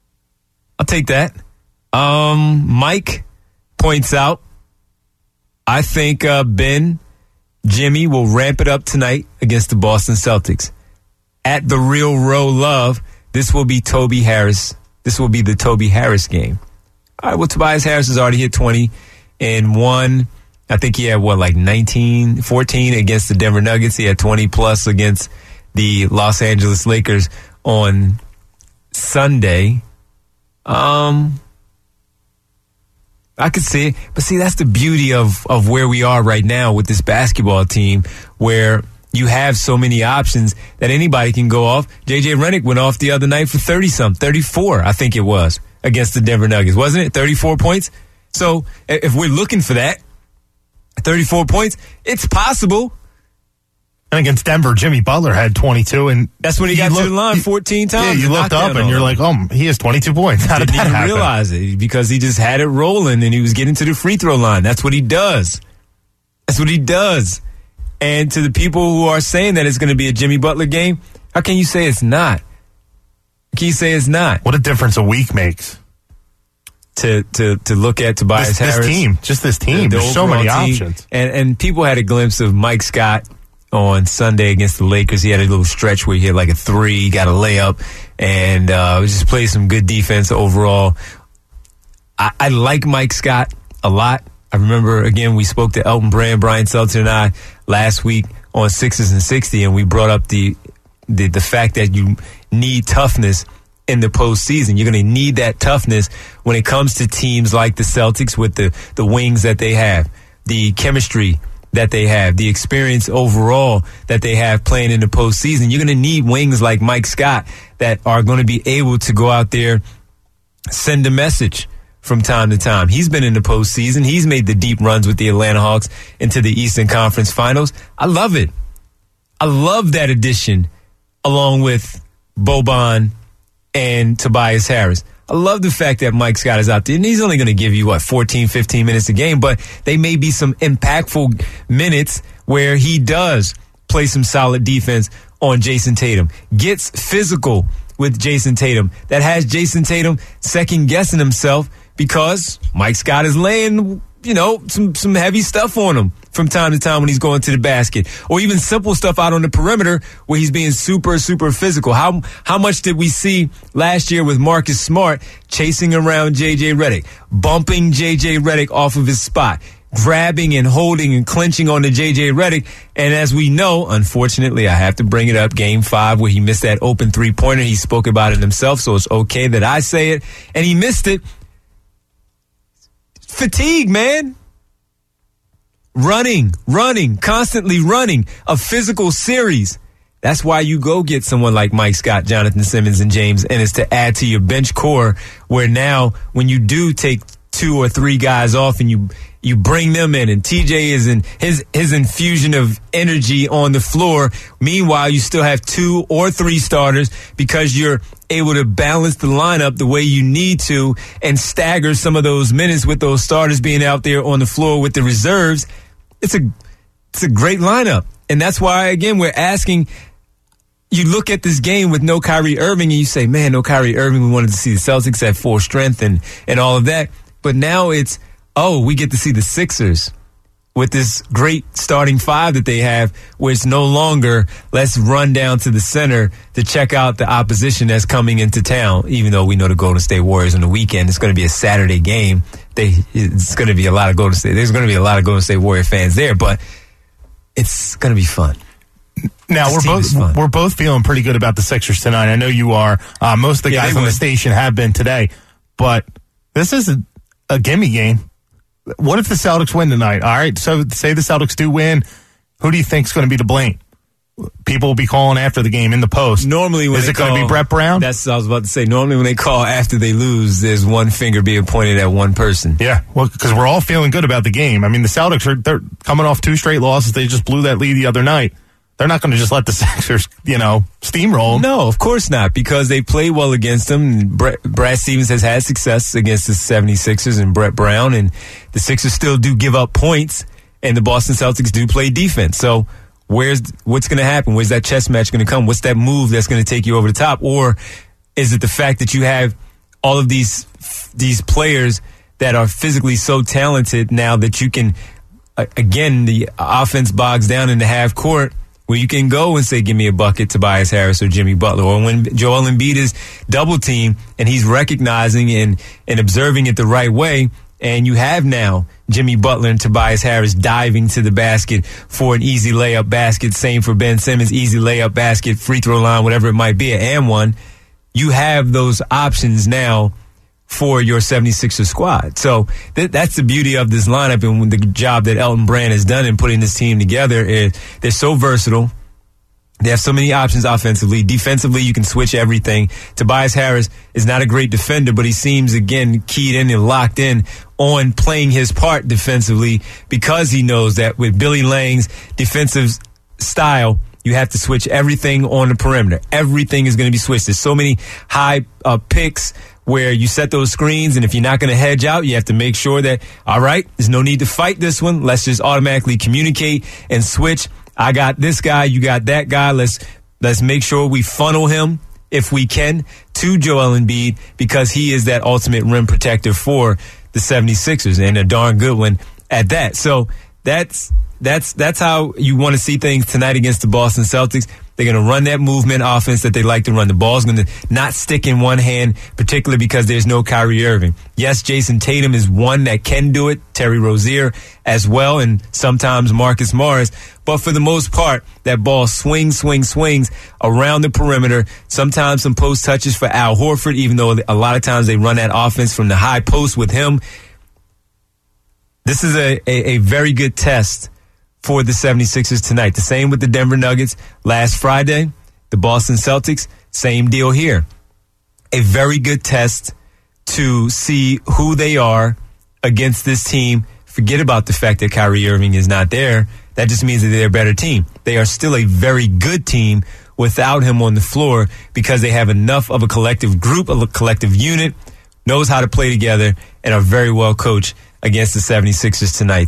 Mike points out, I think Jimmy will ramp it up tonight against the Boston Celtics. At the Real Row Love, this will be Toby Harris. This will be the Toby Harris game. All right, well, Tobias Harris has already hit 20 and won. I think he had, 14 against the Denver Nuggets. He had 20-plus against the Los Angeles Lakers on Sunday. I could see it. But see, that's the beauty of where we are right now with this basketball team where you have so many options that anybody can go off. J.J. Redick went off the other night for 30-something, 34, I think it was, against the Denver Nuggets. Wasn't it? 34 points? So if we're looking for that, 34 points, it's possible. And against Denver, Jimmy Butler had 22, and that's when he got to the line 14 times. Yeah, you looked up and you're like, he has 22 points. How did that happen? Didn't realize it because he just had it rolling and he was getting to the free throw line. That's what he does. And to the people who are saying that it's going to be a Jimmy Butler game, how can you say it's not? What a difference a week makes. To look at Tobias Harris. This team. There's so many options. And people had a glimpse of Mike Scott on Sunday against the Lakers. He had a little stretch where he hit like a 3, got a layup, and just played some good defense overall. I like Mike Scott a lot. I remember, again, we spoke to Elton Brand, Brian Seltzer, and I last week on Sixers and 60, and we brought up the fact that you need toughness in the postseason. You're going to need that toughness when it comes to teams like the Celtics with the wings that they have, the chemistry that they have, the experience overall that they have playing in the postseason. You're going to need wings like Mike Scott that are going to be able to go out there, send a message from time to time. He's been in the postseason. He's made the deep runs with the Atlanta Hawks into the Eastern Conference Finals. I love it. I love that addition along with Boban and Tobias Harris. I love the fact that Mike Scott is out there, and he's only going to give you, 14, 15 minutes a game, but they may be some impactful minutes where he does play some solid defense on Jason Tatum, gets physical with Jason Tatum, that has Jason Tatum second-guessing himself because Mike Scott is laying, some heavy stuff on him from time to time when he's going to the basket, or even simple stuff out on the perimeter where he's being super, super physical. How much did we see last year with Marcus Smart chasing around J.J. Redick, bumping J.J. Redick off of his spot, grabbing and holding and clinching on to J.J. Redick. And as we know, unfortunately, I have to bring it up, Game 5 where he missed that open three-pointer. He spoke about it himself, so it's okay that I say it. And he missed it. Fatigue, man. Running, constantly running, a physical series. That's why you go get someone like Mike Scott, Jonathan Simmons, and James Ennis to add to your bench core, where now when you do take 2 or 3 guys off and you bring them in, and TJ is in his infusion of energy on the floor. Meanwhile, you still have 2 or 3 starters because you're able to balance the lineup the way you need to and stagger some of those minutes with those starters being out there on the floor with the reserves. It's a great lineup. And that's why, again, we're asking, you look at this game with no Kyrie Irving and you say, man, no Kyrie Irving. We wanted to see the Celtics at full strength and all of that. But now it's, we get to see the Sixers with this great starting 5 that they have, where it's no longer let's run down to the center to check out the opposition that's coming into town, even though we know the Golden State Warriors on the weekend. It's going to be a Saturday game. It's going to be a lot of Golden State. There's going to be a lot of Golden State Warrior fans there, but it's going to be fun. Now, we're both feeling pretty good about the Sixers tonight. I know you are. Most of the guys on the station have been today, but this is a gimme game. What if the Celtics win tonight? All right, so say the Celtics do win. Who do you think is going to be to blame? People will be calling after the game in the post. Normally, when is it going to be Brett Brown? That's what I was about to say. Normally, when they call after they lose, there's one finger being pointed at one person. Yeah, well, because we're all feeling good about the game. I mean, the Celtics they're coming off 2 straight losses. They just blew that lead the other night. They're not going to just let the Sixers, steamroll them. No, of course not, because they play well against them. Brad Stevens has had success against the 76ers and Brett Brown, and the Sixers still do give up points, and the Boston Celtics do play defense. So what's going to happen? Where's that chess match going to come? What's that move that's going to take you over the top? Or is it the fact that you have all of these players that are physically so talented now that you can, again, the offense bogs down in the half court, where you can go and say, give me a bucket, Tobias Harris or Jimmy Butler. Or when Joel Embiid is double teamed and he's recognizing and observing it the right way, and you have now Jimmy Butler and Tobias Harris diving to the basket for an easy layup basket. Same for Ben Simmons, easy layup basket, free throw line, whatever it might be, and one. You have those options now for your 76ers squad. So that's the beauty of this lineup and the job that Elton Brand has done in putting this team together. They're so versatile. They have so many options offensively. Defensively, you can switch everything. Tobias Harris is not a great defender, but he seems, again, keyed in and locked in on playing his part defensively, because he knows that with Billy Lang's defensive style, you have to switch everything on the perimeter. Everything is going to be switched. There's so many high picks where you set those screens, and if you're not going to hedge out, you have to make sure that, all right, there's no need to fight this one. Let's just automatically communicate and switch. I got this guy, you got that guy. Let's make sure we funnel him, if we can, to Joel Embiid, because he is that ultimate rim protector for the 76ers, and a darn good one at that. So that's how you want to see things tonight against the Boston Celtics. They're going to run that movement offense that they like to run. The ball's going to not stick in one hand, particularly because there's no Kyrie Irving. Yes, Jason Tatum is one that can do it. Terry Rozier as well, and sometimes Marcus Morris. But for the most part, that ball swings around the perimeter. Sometimes some post touches for Al Horford, even though a lot of times they run that offense from the high post with him. This is a very good test for the 76ers tonight. The same with the Denver Nuggets last Friday. The Boston Celtics, same deal here. A very good test to see who they are against this team. Forget about the fact that Kyrie Irving is not there. That just means that they're a better team. They are still a very good team without him on the floor, because they have enough of a collective group, a collective unit, knows how to play together, and are very well coached against the 76ers tonight.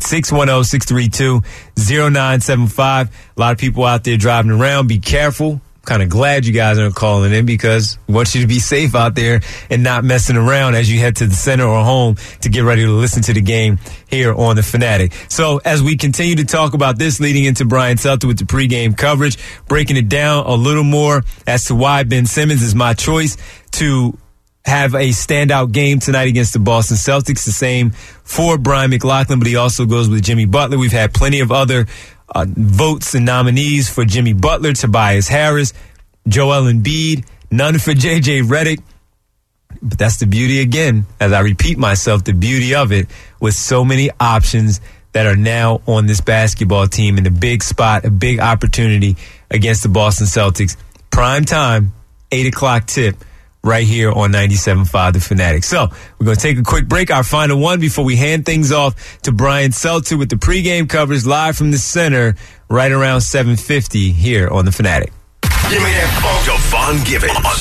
610-632-0975. A lot of people out there driving around. Be careful. I'm kind of glad you guys aren't calling in, because we want you to be safe out there and not messing around as you head to the center or home to get ready to listen to the game here on The Fanatic. So as we continue to talk about this, leading into Brian Selter with the pregame coverage, breaking it down a little more as to why Ben Simmons is my choice to have a standout game tonight against the Boston Celtics. The same for Brian McLaughlin, but he also goes with Jimmy Butler. We've had plenty of other votes and nominees for Jimmy Butler, Tobias Harris, Joel Embiid, none for J.J. Redick. But that's the beauty, again, as I repeat myself, the beauty of it, with so many options that are now on this basketball team in a big spot, a big opportunity against the Boston Celtics. Prime time, 8 o'clock tip, right here on 97.5 The Fanatic. So we're going to take a quick break, our final one, before we hand things off to Brian Seltzer with the pregame coverage live from the center right around 7:50 here on The Fanatic. Give me that phone. Devon Givens on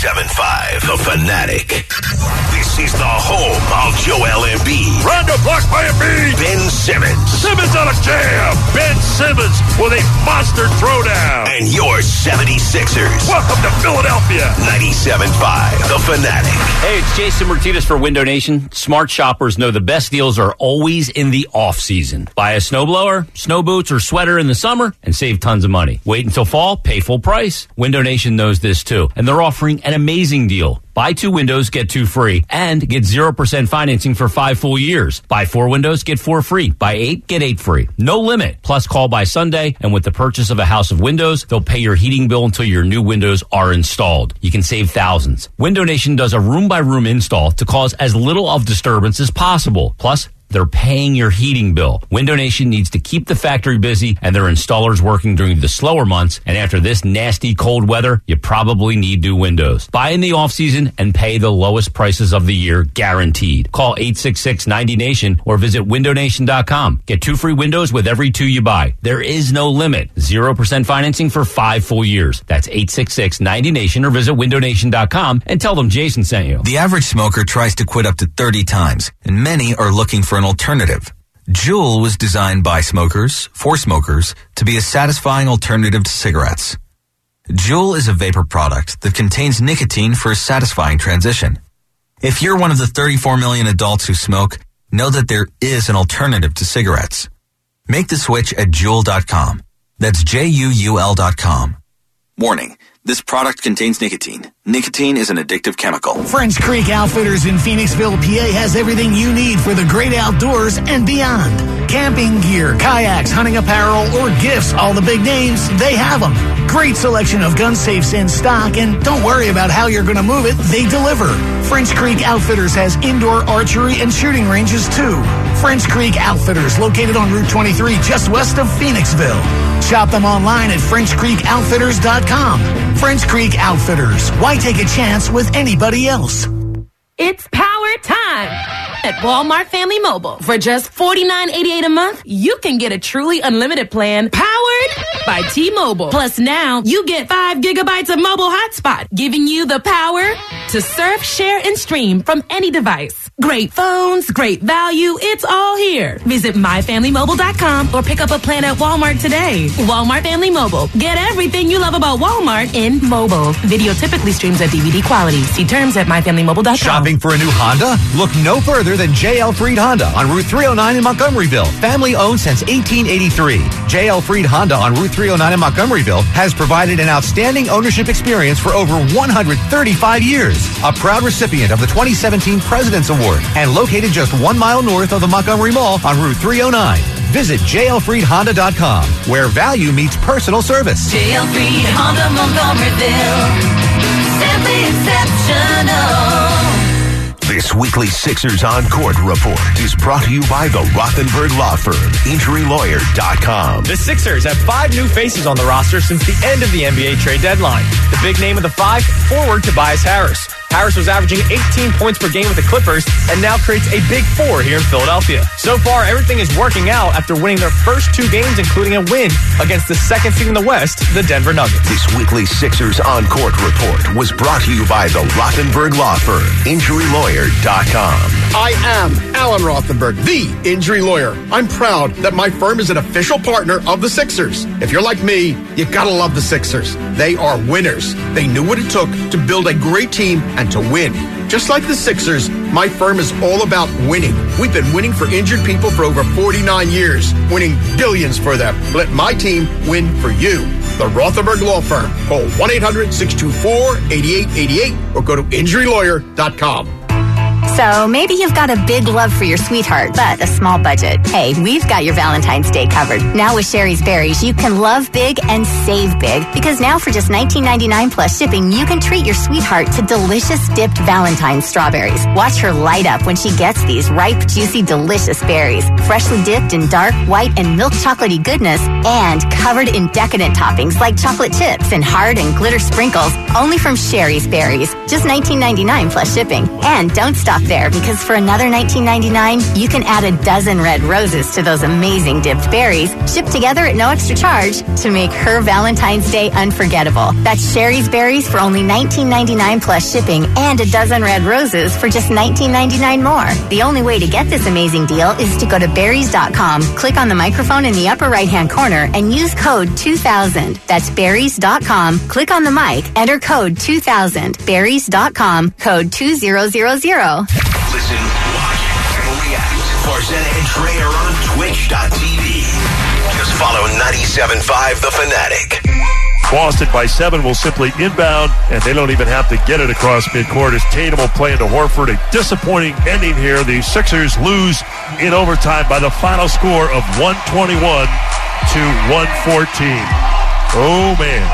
97.5 The Fanatic. This is the home of Joel Embiid. Round the block by Embiid. Ben Simmons. Simmons on a jam. Ben Simmons with a monster throwdown. And your 76ers. Welcome to Philadelphia. 97.5 The Fanatic. Hey, it's Jason Martinez for Window Nation. Smart shoppers know the best deals are always in the off season. Buy a snowblower, snow boots, or sweater in the summer and save tons of money. Wait until fall, pay full price. Window Nation knows this too, and they're offering an amazing deal. Buy 2 windows, get 2 free, and get 0% financing for 5 full years. Buy 4 windows, get 4 free. Buy 8, get 8 free. No limit. Plus, call by Sunday, and with the purchase of a house of windows, they'll pay your heating bill until your new windows are installed. You can save thousands. Window Nation does a room-by-room install to cause as little of disturbance as possible. Plus, they're paying your heating bill. Window Nation needs to keep the factory busy and their installers working during the slower months. And after this nasty cold weather, you probably need new windows. Buy in the off season and pay the lowest prices of the year, guaranteed. Call 866-90-NATION or visit windownation.com. Get 2 free windows with every 2 you buy. There is no limit. 0% financing for 5 full years. That's 866-90-NATION or visit windownation.com and tell them Jason sent you. The average smoker tries to quit up to 30 times, and many are looking for an alternative. Juul was designed by smokers, for smokers, to be a satisfying alternative to cigarettes. Juul is a vapor product that contains nicotine for a satisfying transition. If you're one of the 34 million adults who smoke, know that there is an alternative to cigarettes. Make the switch at Juul.com. That's Juul.com. Warning. This product contains nicotine. Nicotine is an addictive chemical. French Creek Outfitters in Phoenixville, PA has everything you need for the great outdoors and beyond. Camping gear, kayaks, hunting apparel, or gifts, all the big names, they have them. Great selection of gun safes in stock, and don't worry about how you're going to move it, they deliver. French Creek Outfitters has indoor archery and shooting ranges too. French Creek Outfitters, located on Route 23 just west of Phoenixville. Shop them online at FrenchCreekOutfitters.com. French Creek Outfitters. Why take a chance with anybody else? It's power time at Walmart Family Mobile. For just $49.88 a month, you can get a truly unlimited plan powered by T-Mobile. Plus now, you get 5 gigabytes of mobile hotspot, giving you the power to surf, share, and stream from any device. Great phones, great value, it's all here. Visit myfamilymobile.com or pick up a plan at Walmart today. Walmart Family Mobile. Get everything you love about Walmart in mobile. Video typically streams at DVD quality. See terms at myfamilymobile.com. Shopping for a new Honda? Look no further than J.L. Freed Honda on Route 309 in Montgomeryville. Family owned since 1883. J.L. Freed Honda on Route 309 in Montgomeryville has provided an outstanding ownership experience for over 135 years. A proud recipient of the 2017 President's Award and located just 1 mile north of the Montgomery Mall on Route 309. Visit JLFreedHonda.com, where value meets personal service. JL Freed Honda Montgomeryville. Simply exceptional. This weekly Sixers on Court report is brought to you by the Rothenberg Law Firm, InjuryLawyer.com. The Sixers have 5 new faces on the roster since the end of the NBA trade deadline. The big name of the 5, forward Tobias Harris. Harris was averaging 18 points per game with the Clippers and now creates a big 4 here in Philadelphia. So far, everything is working out after winning their first 2 games, including a win against the second seed in the West, the Denver Nuggets. This weekly Sixers on Court report was brought to you by the Rothenberg Law Firm, InjuryLawyer.com. I am Alan Rothenberg, the injury lawyer. I'm proud that my firm is an official partner of the Sixers. If you're like me, you gotta love the Sixers. They are winners. They knew what it took to build a great team and to win. Just like the Sixers, my firm is all about winning. We've been winning for injured people for over 49 years, winning billions for them. Let my team win for you. The Rothenberg Law Firm. Call 1-800-624-8888 or go to injurylawyer.com. So maybe you've got a big love for your sweetheart, but a small budget. Hey, we've got your Valentine's Day covered. Now with Sherry's Berries, you can love big and save big. Because now for just $19.99 plus shipping, you can treat your sweetheart to delicious dipped Valentine's strawberries. Watch her light up when she gets these ripe, juicy, delicious berries. Freshly dipped in dark, white, and milk chocolatey goodness, and covered in decadent toppings like chocolate chips and hard and glitter sprinkles. Only from Sherry's Berries. Just $19.99 plus shipping. And don't stop there, because for another $19.99, you can add a dozen red roses to those amazing dipped berries, shipped together at no extra charge to make her Valentine's Day unforgettable. That's Sherry's Berries for only $19.99 plus shipping, and a dozen red roses for just $19.99 more. The only way to get this amazing deal is to go to berries.com, click on the microphone in the upper right-hand corner, and use code 2000. That's berries.com, click on the mic, enter code 2000. Berries.com, code 2000. Listen, watch, and react. Farzetta and Trey are on Twitch.tv. Just follow 97.5 The Fanatic. Boston by 7 will simply inbound, and they don't even have to get it across midcourt as Tatum will play into Horford. A disappointing ending here. The Sixers lose in overtime by the final score of 121 to 114. Oh, man.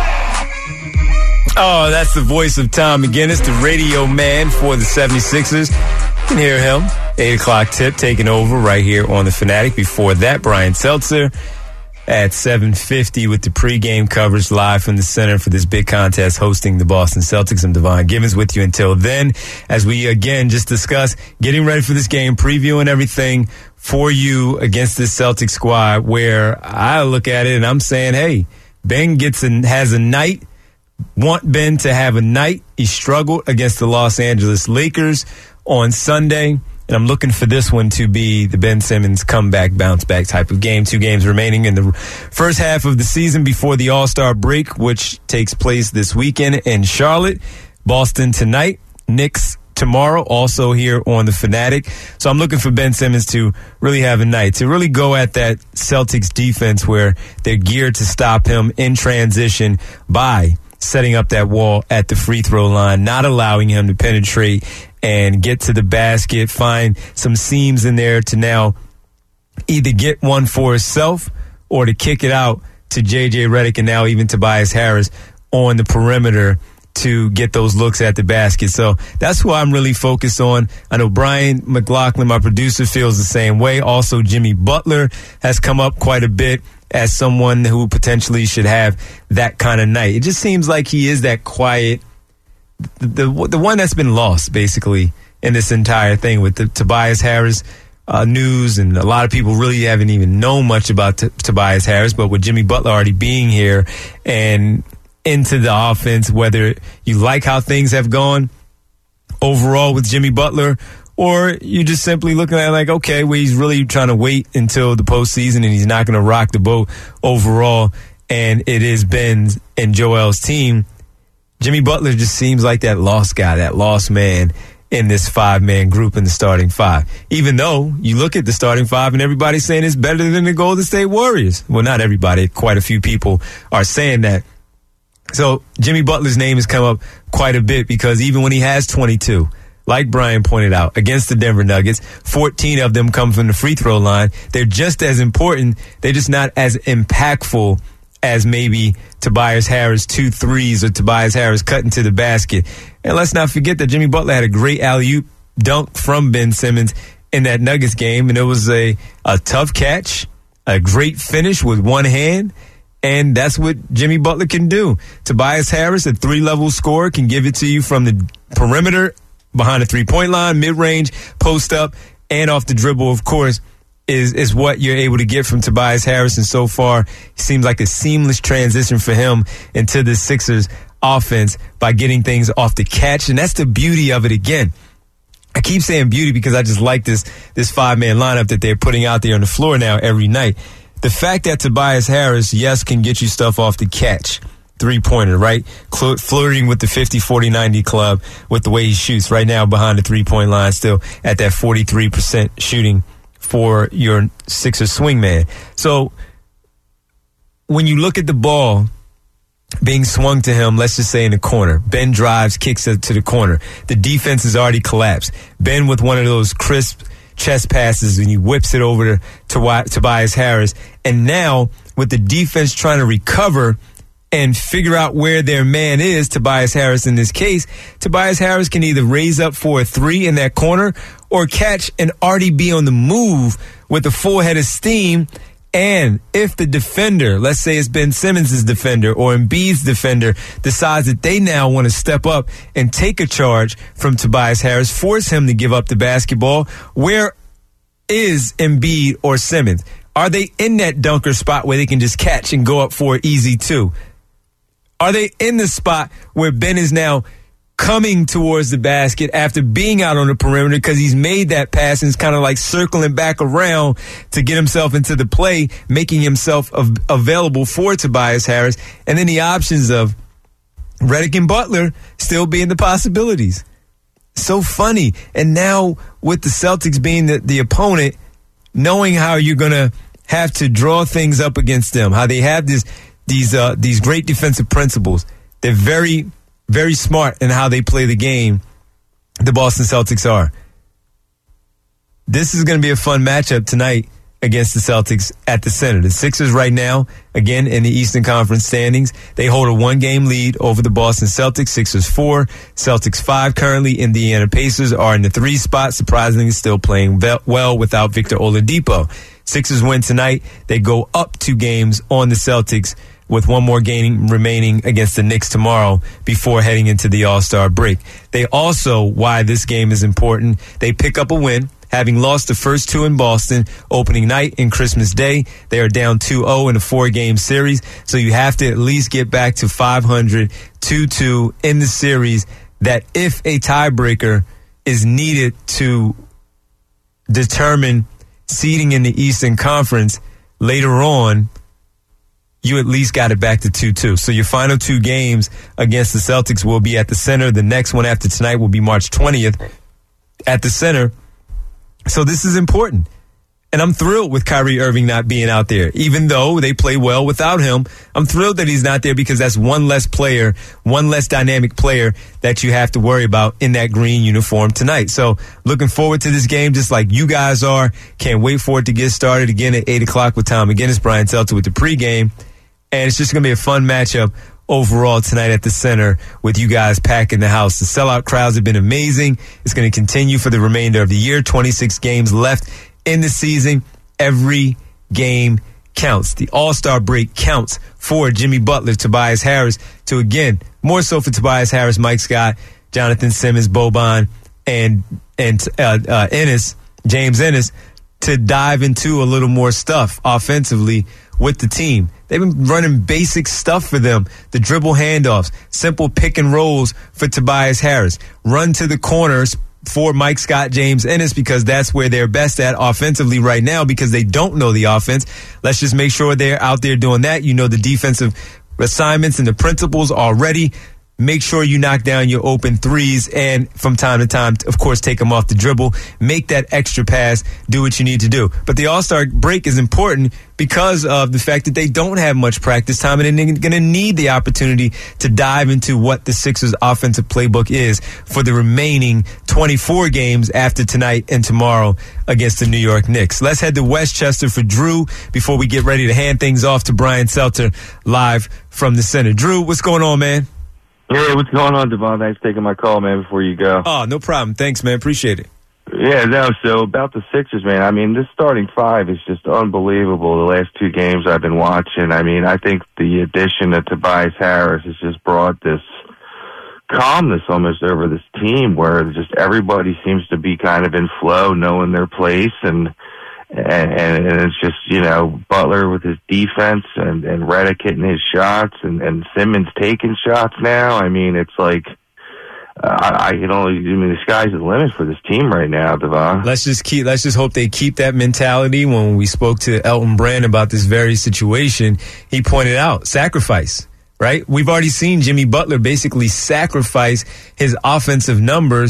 Oh, that's the voice of Tom McGinnis, the radio man for the 76ers. You can hear him. 8 o'clock tip taking over right here on the Fanatic. Before that, Brian Seltzer at 7:50 with the pregame coverage live from the center for this big contest hosting the Boston Celtics. I'm Devon Givens with you until then, as we again just discuss getting ready for this game, previewing everything for you against this Celtics squad, where I look at it and I'm saying, hey, Ben has a night. Want Ben to have a night. He struggled against the Los Angeles Lakers on Sunday, and I'm looking for this one to be the Ben Simmons comeback, bounce-back type of game. 2 games remaining in the first half of the season before the All-Star break, which takes place this weekend in Charlotte. Boston tonight, Knicks tomorrow, also here on the Fanatic. So I'm looking for Ben Simmons to really have a night, to really go at that Celtics defense where they're geared to stop him in transition by setting up that wall at the free throw line, not allowing him to penetrate and get to the basket, find some seams in there to now either get one for himself or to kick it out to J.J. Redick and now even Tobias Harris on the perimeter to get those looks at the basket. So that's who I'm really focused on. I know Brian McLaughlin, my producer, feels the same way. Also, Jimmy Butler has come up quite a bit as someone who potentially should have that kind of night. It just seems like he is that quiet, the one that's been lost, basically, in this entire thing with the Tobias Harris news, and a lot of people really haven't even known much about Tobias Harris, but with Jimmy Butler already being here and into the offense, whether you like how things have gone overall with Jimmy Butler, or you just simply looking at it like, okay, well, he's really trying to wait until the postseason and he's not going to rock the boat overall, and it is Ben's and Joel's team. Jimmy Butler just seems like that lost guy, that lost man in this 5-man group in the starting 5. Even though you look at the starting 5 and everybody's saying it's better than the Golden State Warriors. Well, not everybody. Quite a few people are saying that. So Jimmy Butler's name has come up quite a bit because even when he has 22, like Brian pointed out, against the Denver Nuggets, 14 of them come from the free throw line. They're just as important. They're just not as impactful as maybe Tobias Harris 2 threes or Tobias Harris cutting to the basket. And let's not forget that Jimmy Butler had a great alley-oop dunk from Ben Simmons in that Nuggets game, and it was a tough catch, a great finish with one hand, and that's what Jimmy Butler can do. Tobias Harris, a 3-level scorer, can give it to you from the perimeter, behind the three-point line, mid-range, post-up, and off the dribble, of course, is what you're able to get from Tobias Harris. And so far, it seems like a seamless transition for him into the Sixers offense by getting things off the catch. And that's the beauty of it again. I keep saying beauty because I just like this 5-man lineup that they're putting out there on the floor now every night. The fact that Tobias Harris, yes, can get you stuff off the catch. 3-pointer, right? Flirting with the 50-40-90 club with the way he shoots right now behind the 3-point line, still at that 43% shooting for your Sixers swingman. So when you look at the ball being swung to him, let's just say in the corner. Ben drives, kicks it to the corner. The defense has already collapsed. Ben with one of those crisp chest passes, and he whips it over to Tobias Harris. And now, with the defense trying to recover and figure out where their man is, Tobias Harris in this case, Tobias Harris can either raise up for a three in that corner or catch and already be on the move with a full head of steam. And if the defender, let's say it's Ben Simmons' defender or Embiid's defender, decides that they now want to step up and take a charge from Tobias Harris, force him to give up the basketball, where is Embiid or Simmons? Are they in that dunker spot where they can just catch and go up for an easy two? Are they in the spot where Ben is now coming towards the basket after being out on the perimeter because he's made that pass and is kind of like circling back around to get himself into the play, making himself available for Tobias Harris? And then the options of Redick and Butler still being the possibilities. So funny. And now with the Celtics being the opponent, knowing how you're going to have to draw things up against them, how they have these great defensive principles. They're very, very smart in how they play the game, the Boston Celtics are. This is going to be a fun matchup tonight against the Celtics at the center. The Sixers right now, again, in the Eastern Conference standings, they hold a one-game lead over the Boston Celtics. Sixers 4, Celtics 5 currently. Indiana Pacers are in the 3 spot, surprisingly still playing well without Victor Oladipo. Sixers win tonight. They go up 2 games on the Celtics with one more game remaining against the Knicks tomorrow before heading into the All-Star break. They also, why this game is important, they pick up a win, having lost the first 2 in Boston opening night and Christmas Day. They are down 2-0 in a 4-game series, so you have to at least get back to 500, 2-2 in the series, that if a tiebreaker is needed to determine seeding in the Eastern Conference later on, you at least got it back to 2-2. So your final 2 games against the Celtics will be at the center. The next one after tonight will be March 20th at the center. So this is important. And I'm thrilled with Kyrie Irving not being out there. Even though they play well without him, I'm thrilled that he's not there because that's one less player, one less dynamic player that you have to worry about in that green uniform tonight. So looking forward to this game just like you guys are. Can't wait for it to get started again at 8 o'clock with Tom McGinnis, Brian Seltzer with the pregame. And it's just going to be a fun matchup overall tonight at the center with you guys packing the house. The sellout crowds have been amazing. It's going to continue for the remainder of the year. 26 games left in the season. Every game counts. The All-Star break counts for Jimmy Butler, Tobias Harris, to again, more so for Tobias Harris, Mike Scott, Jonathan Simmons, Boban, and Ennis, James Ennis, to dive into a little more stuff offensively with the team. They've been running basic stuff for them. The dribble handoffs, simple pick and rolls for Tobias Harris. Run to the corners for Mike Scott, James Ennis, because that's where they're best at offensively right now because they don't know the offense. Let's just make sure they're out there doing that. You know the defensive assignments and the principles already. Make sure you knock down your open threes and from time to time, of course, take them off the dribble. Make that extra pass. Do what you need to do. But the All-Star break is important because of the fact that they don't have much practice time and they're going to need the opportunity to dive into what the Sixers offensive playbook is for the remaining 24 games after tonight and tomorrow against the New York Knicks. Let's head to Westchester for Drew before we get ready to hand things off to Brian Seltzer live from the center. Drew, what's going on, man? Hey, what's going on, Devon? Thanks for taking my call, man, before you go. Oh, no problem. Thanks, man. Appreciate it. Yeah, no, so about the Sixers, man, I mean, this starting 5 is just unbelievable. The last 2 games I've been watching, I mean, I think the addition of Tobias Harris has just brought this calmness almost over this team where just everybody seems to be kind of in flow, knowing their place, and it's just, you know, Butler with his defense and Redick hitting his shots and Simmons taking shots now. I mean, it's like, the sky's the limit for this team right now, Devon. Let's just hope they keep that mentality. When we spoke to Elton Brand about this very situation, he pointed out sacrifice, right? We've already seen Jimmy Butler basically sacrifice his offensive numbers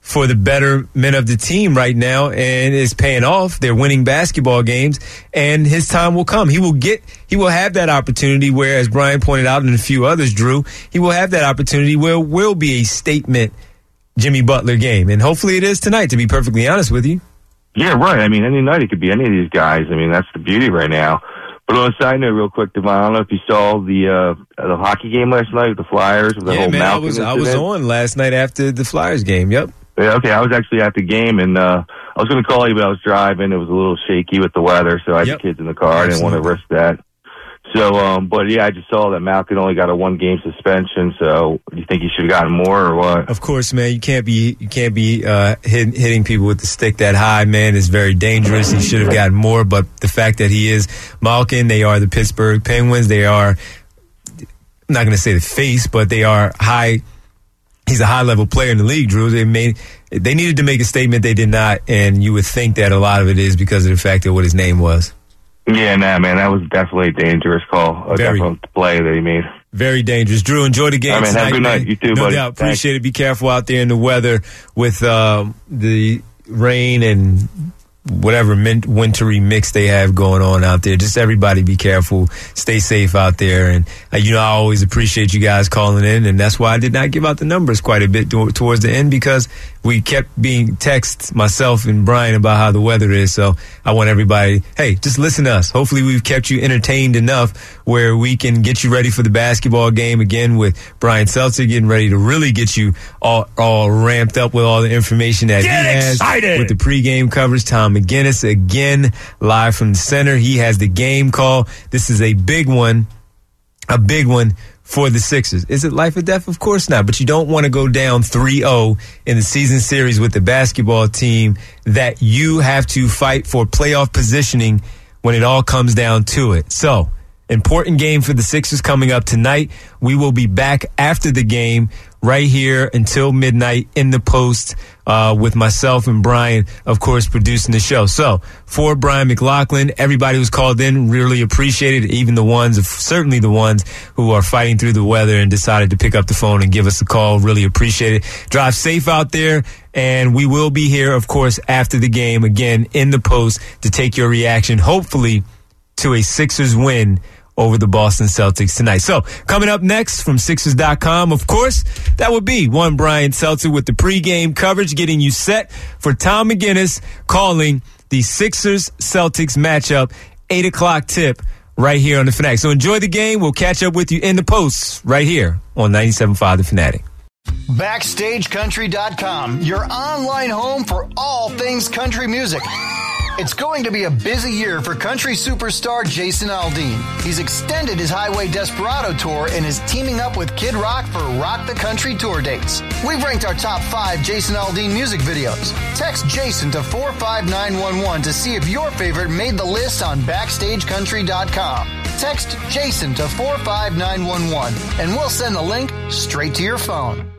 for the betterment of the team right now, and is paying off. They're winning basketball games, and his time will come. He will have that opportunity where, as Brian pointed out and a few others, Drew, he will have that opportunity where it will be a statement Jimmy Butler game. And hopefully it is tonight, to be perfectly honest with you. Yeah, right. I mean, any night it could be any of these guys. I mean, that's the beauty right now. But on a side note, real quick, Devon, I don't know if you saw the hockey game last night with the Flyers. With the whole man, Malkin I was on last night after the Flyers game. Yep. Yeah, okay, I was actually at the game, and I was going to call you, but I was driving. It was a little shaky with the weather, so I had the kids in the car. I didn't want to risk that. So, but yeah, I just saw that Malkin only got a 1-game suspension. So, you think he should have gotten more or what? Of course, man. You can't be hitting people with the stick that high, man. Is very dangerous. He should have gotten more. But the fact that he is Malkin, they are the Pittsburgh Penguins. They are, I'm not going to say the face, but they are high. He's a high-level player in the league, Drew. They needed to make a statement. They did not, and you would think that a lot of it is because of the fact of what his name was. Yeah, man, that was definitely a dangerous call. A definite play that he made. Very dangerous. Drew, enjoy the game tonight. Have a good night. You too, no buddy. Doubt. Appreciate it. Be careful out there in the weather with the rain and whatever wintry mix they have going on out there. Just everybody be careful. Stay safe out there. And, I always appreciate you guys calling in, and that's why I did not give out the numbers quite a bit towards the end, because we kept being texted, myself and Brian, about how the weather is. So I want everybody, hey, just listen to us. Hopefully we've kept you entertained enough where we can get you ready for the basketball game again with Brian Seltzer getting ready to really get you all ramped up with all the information that he has. Excited with the pregame coverage. Tom McGinnis again live from the center. He has the game call. This is a big one for the Sixers. Is it life or death? Of course not. But you don't want to go down 3-0 in the season series with the basketball team that you have to fight for playoff positioning when it all comes down to it. So, important game for the Sixers coming up tonight. We will be back after the game right here until midnight in the post with myself and Brian, of course, producing the show. So, for Brian McLaughlin, everybody who's called in, really appreciate it. Even certainly the ones who are fighting through the weather and decided to pick up the phone and give us a call. Really appreciate it. Drive safe out there. And we will be here, of course, after the game, again, in the post to take your reaction, hopefully, to a Sixers win over the Boston Celtics tonight. So, coming up next from Sixers.com, of course, that would be one Brian Seltzer with the pregame coverage, getting you set for Tom McGinnis calling the Sixers-Celtics matchup, 8 o'clock tip right here on The Fanatic. So enjoy the game. We'll catch up with you in the post right here on 97.5 The Fanatic. BackstageCountry.com, your online home for all things country music. It's going to be a busy year for country superstar Jason Aldean. He's extended his Highway Desperado tour and is teaming up with Kid Rock for Rock the Country tour dates. We've ranked our top 5 Jason Aldean music videos. Text Jason to 45911 to see if your favorite made the list on BackstageCountry.com. Text Jason to 45911 and we'll send the link straight to your phone.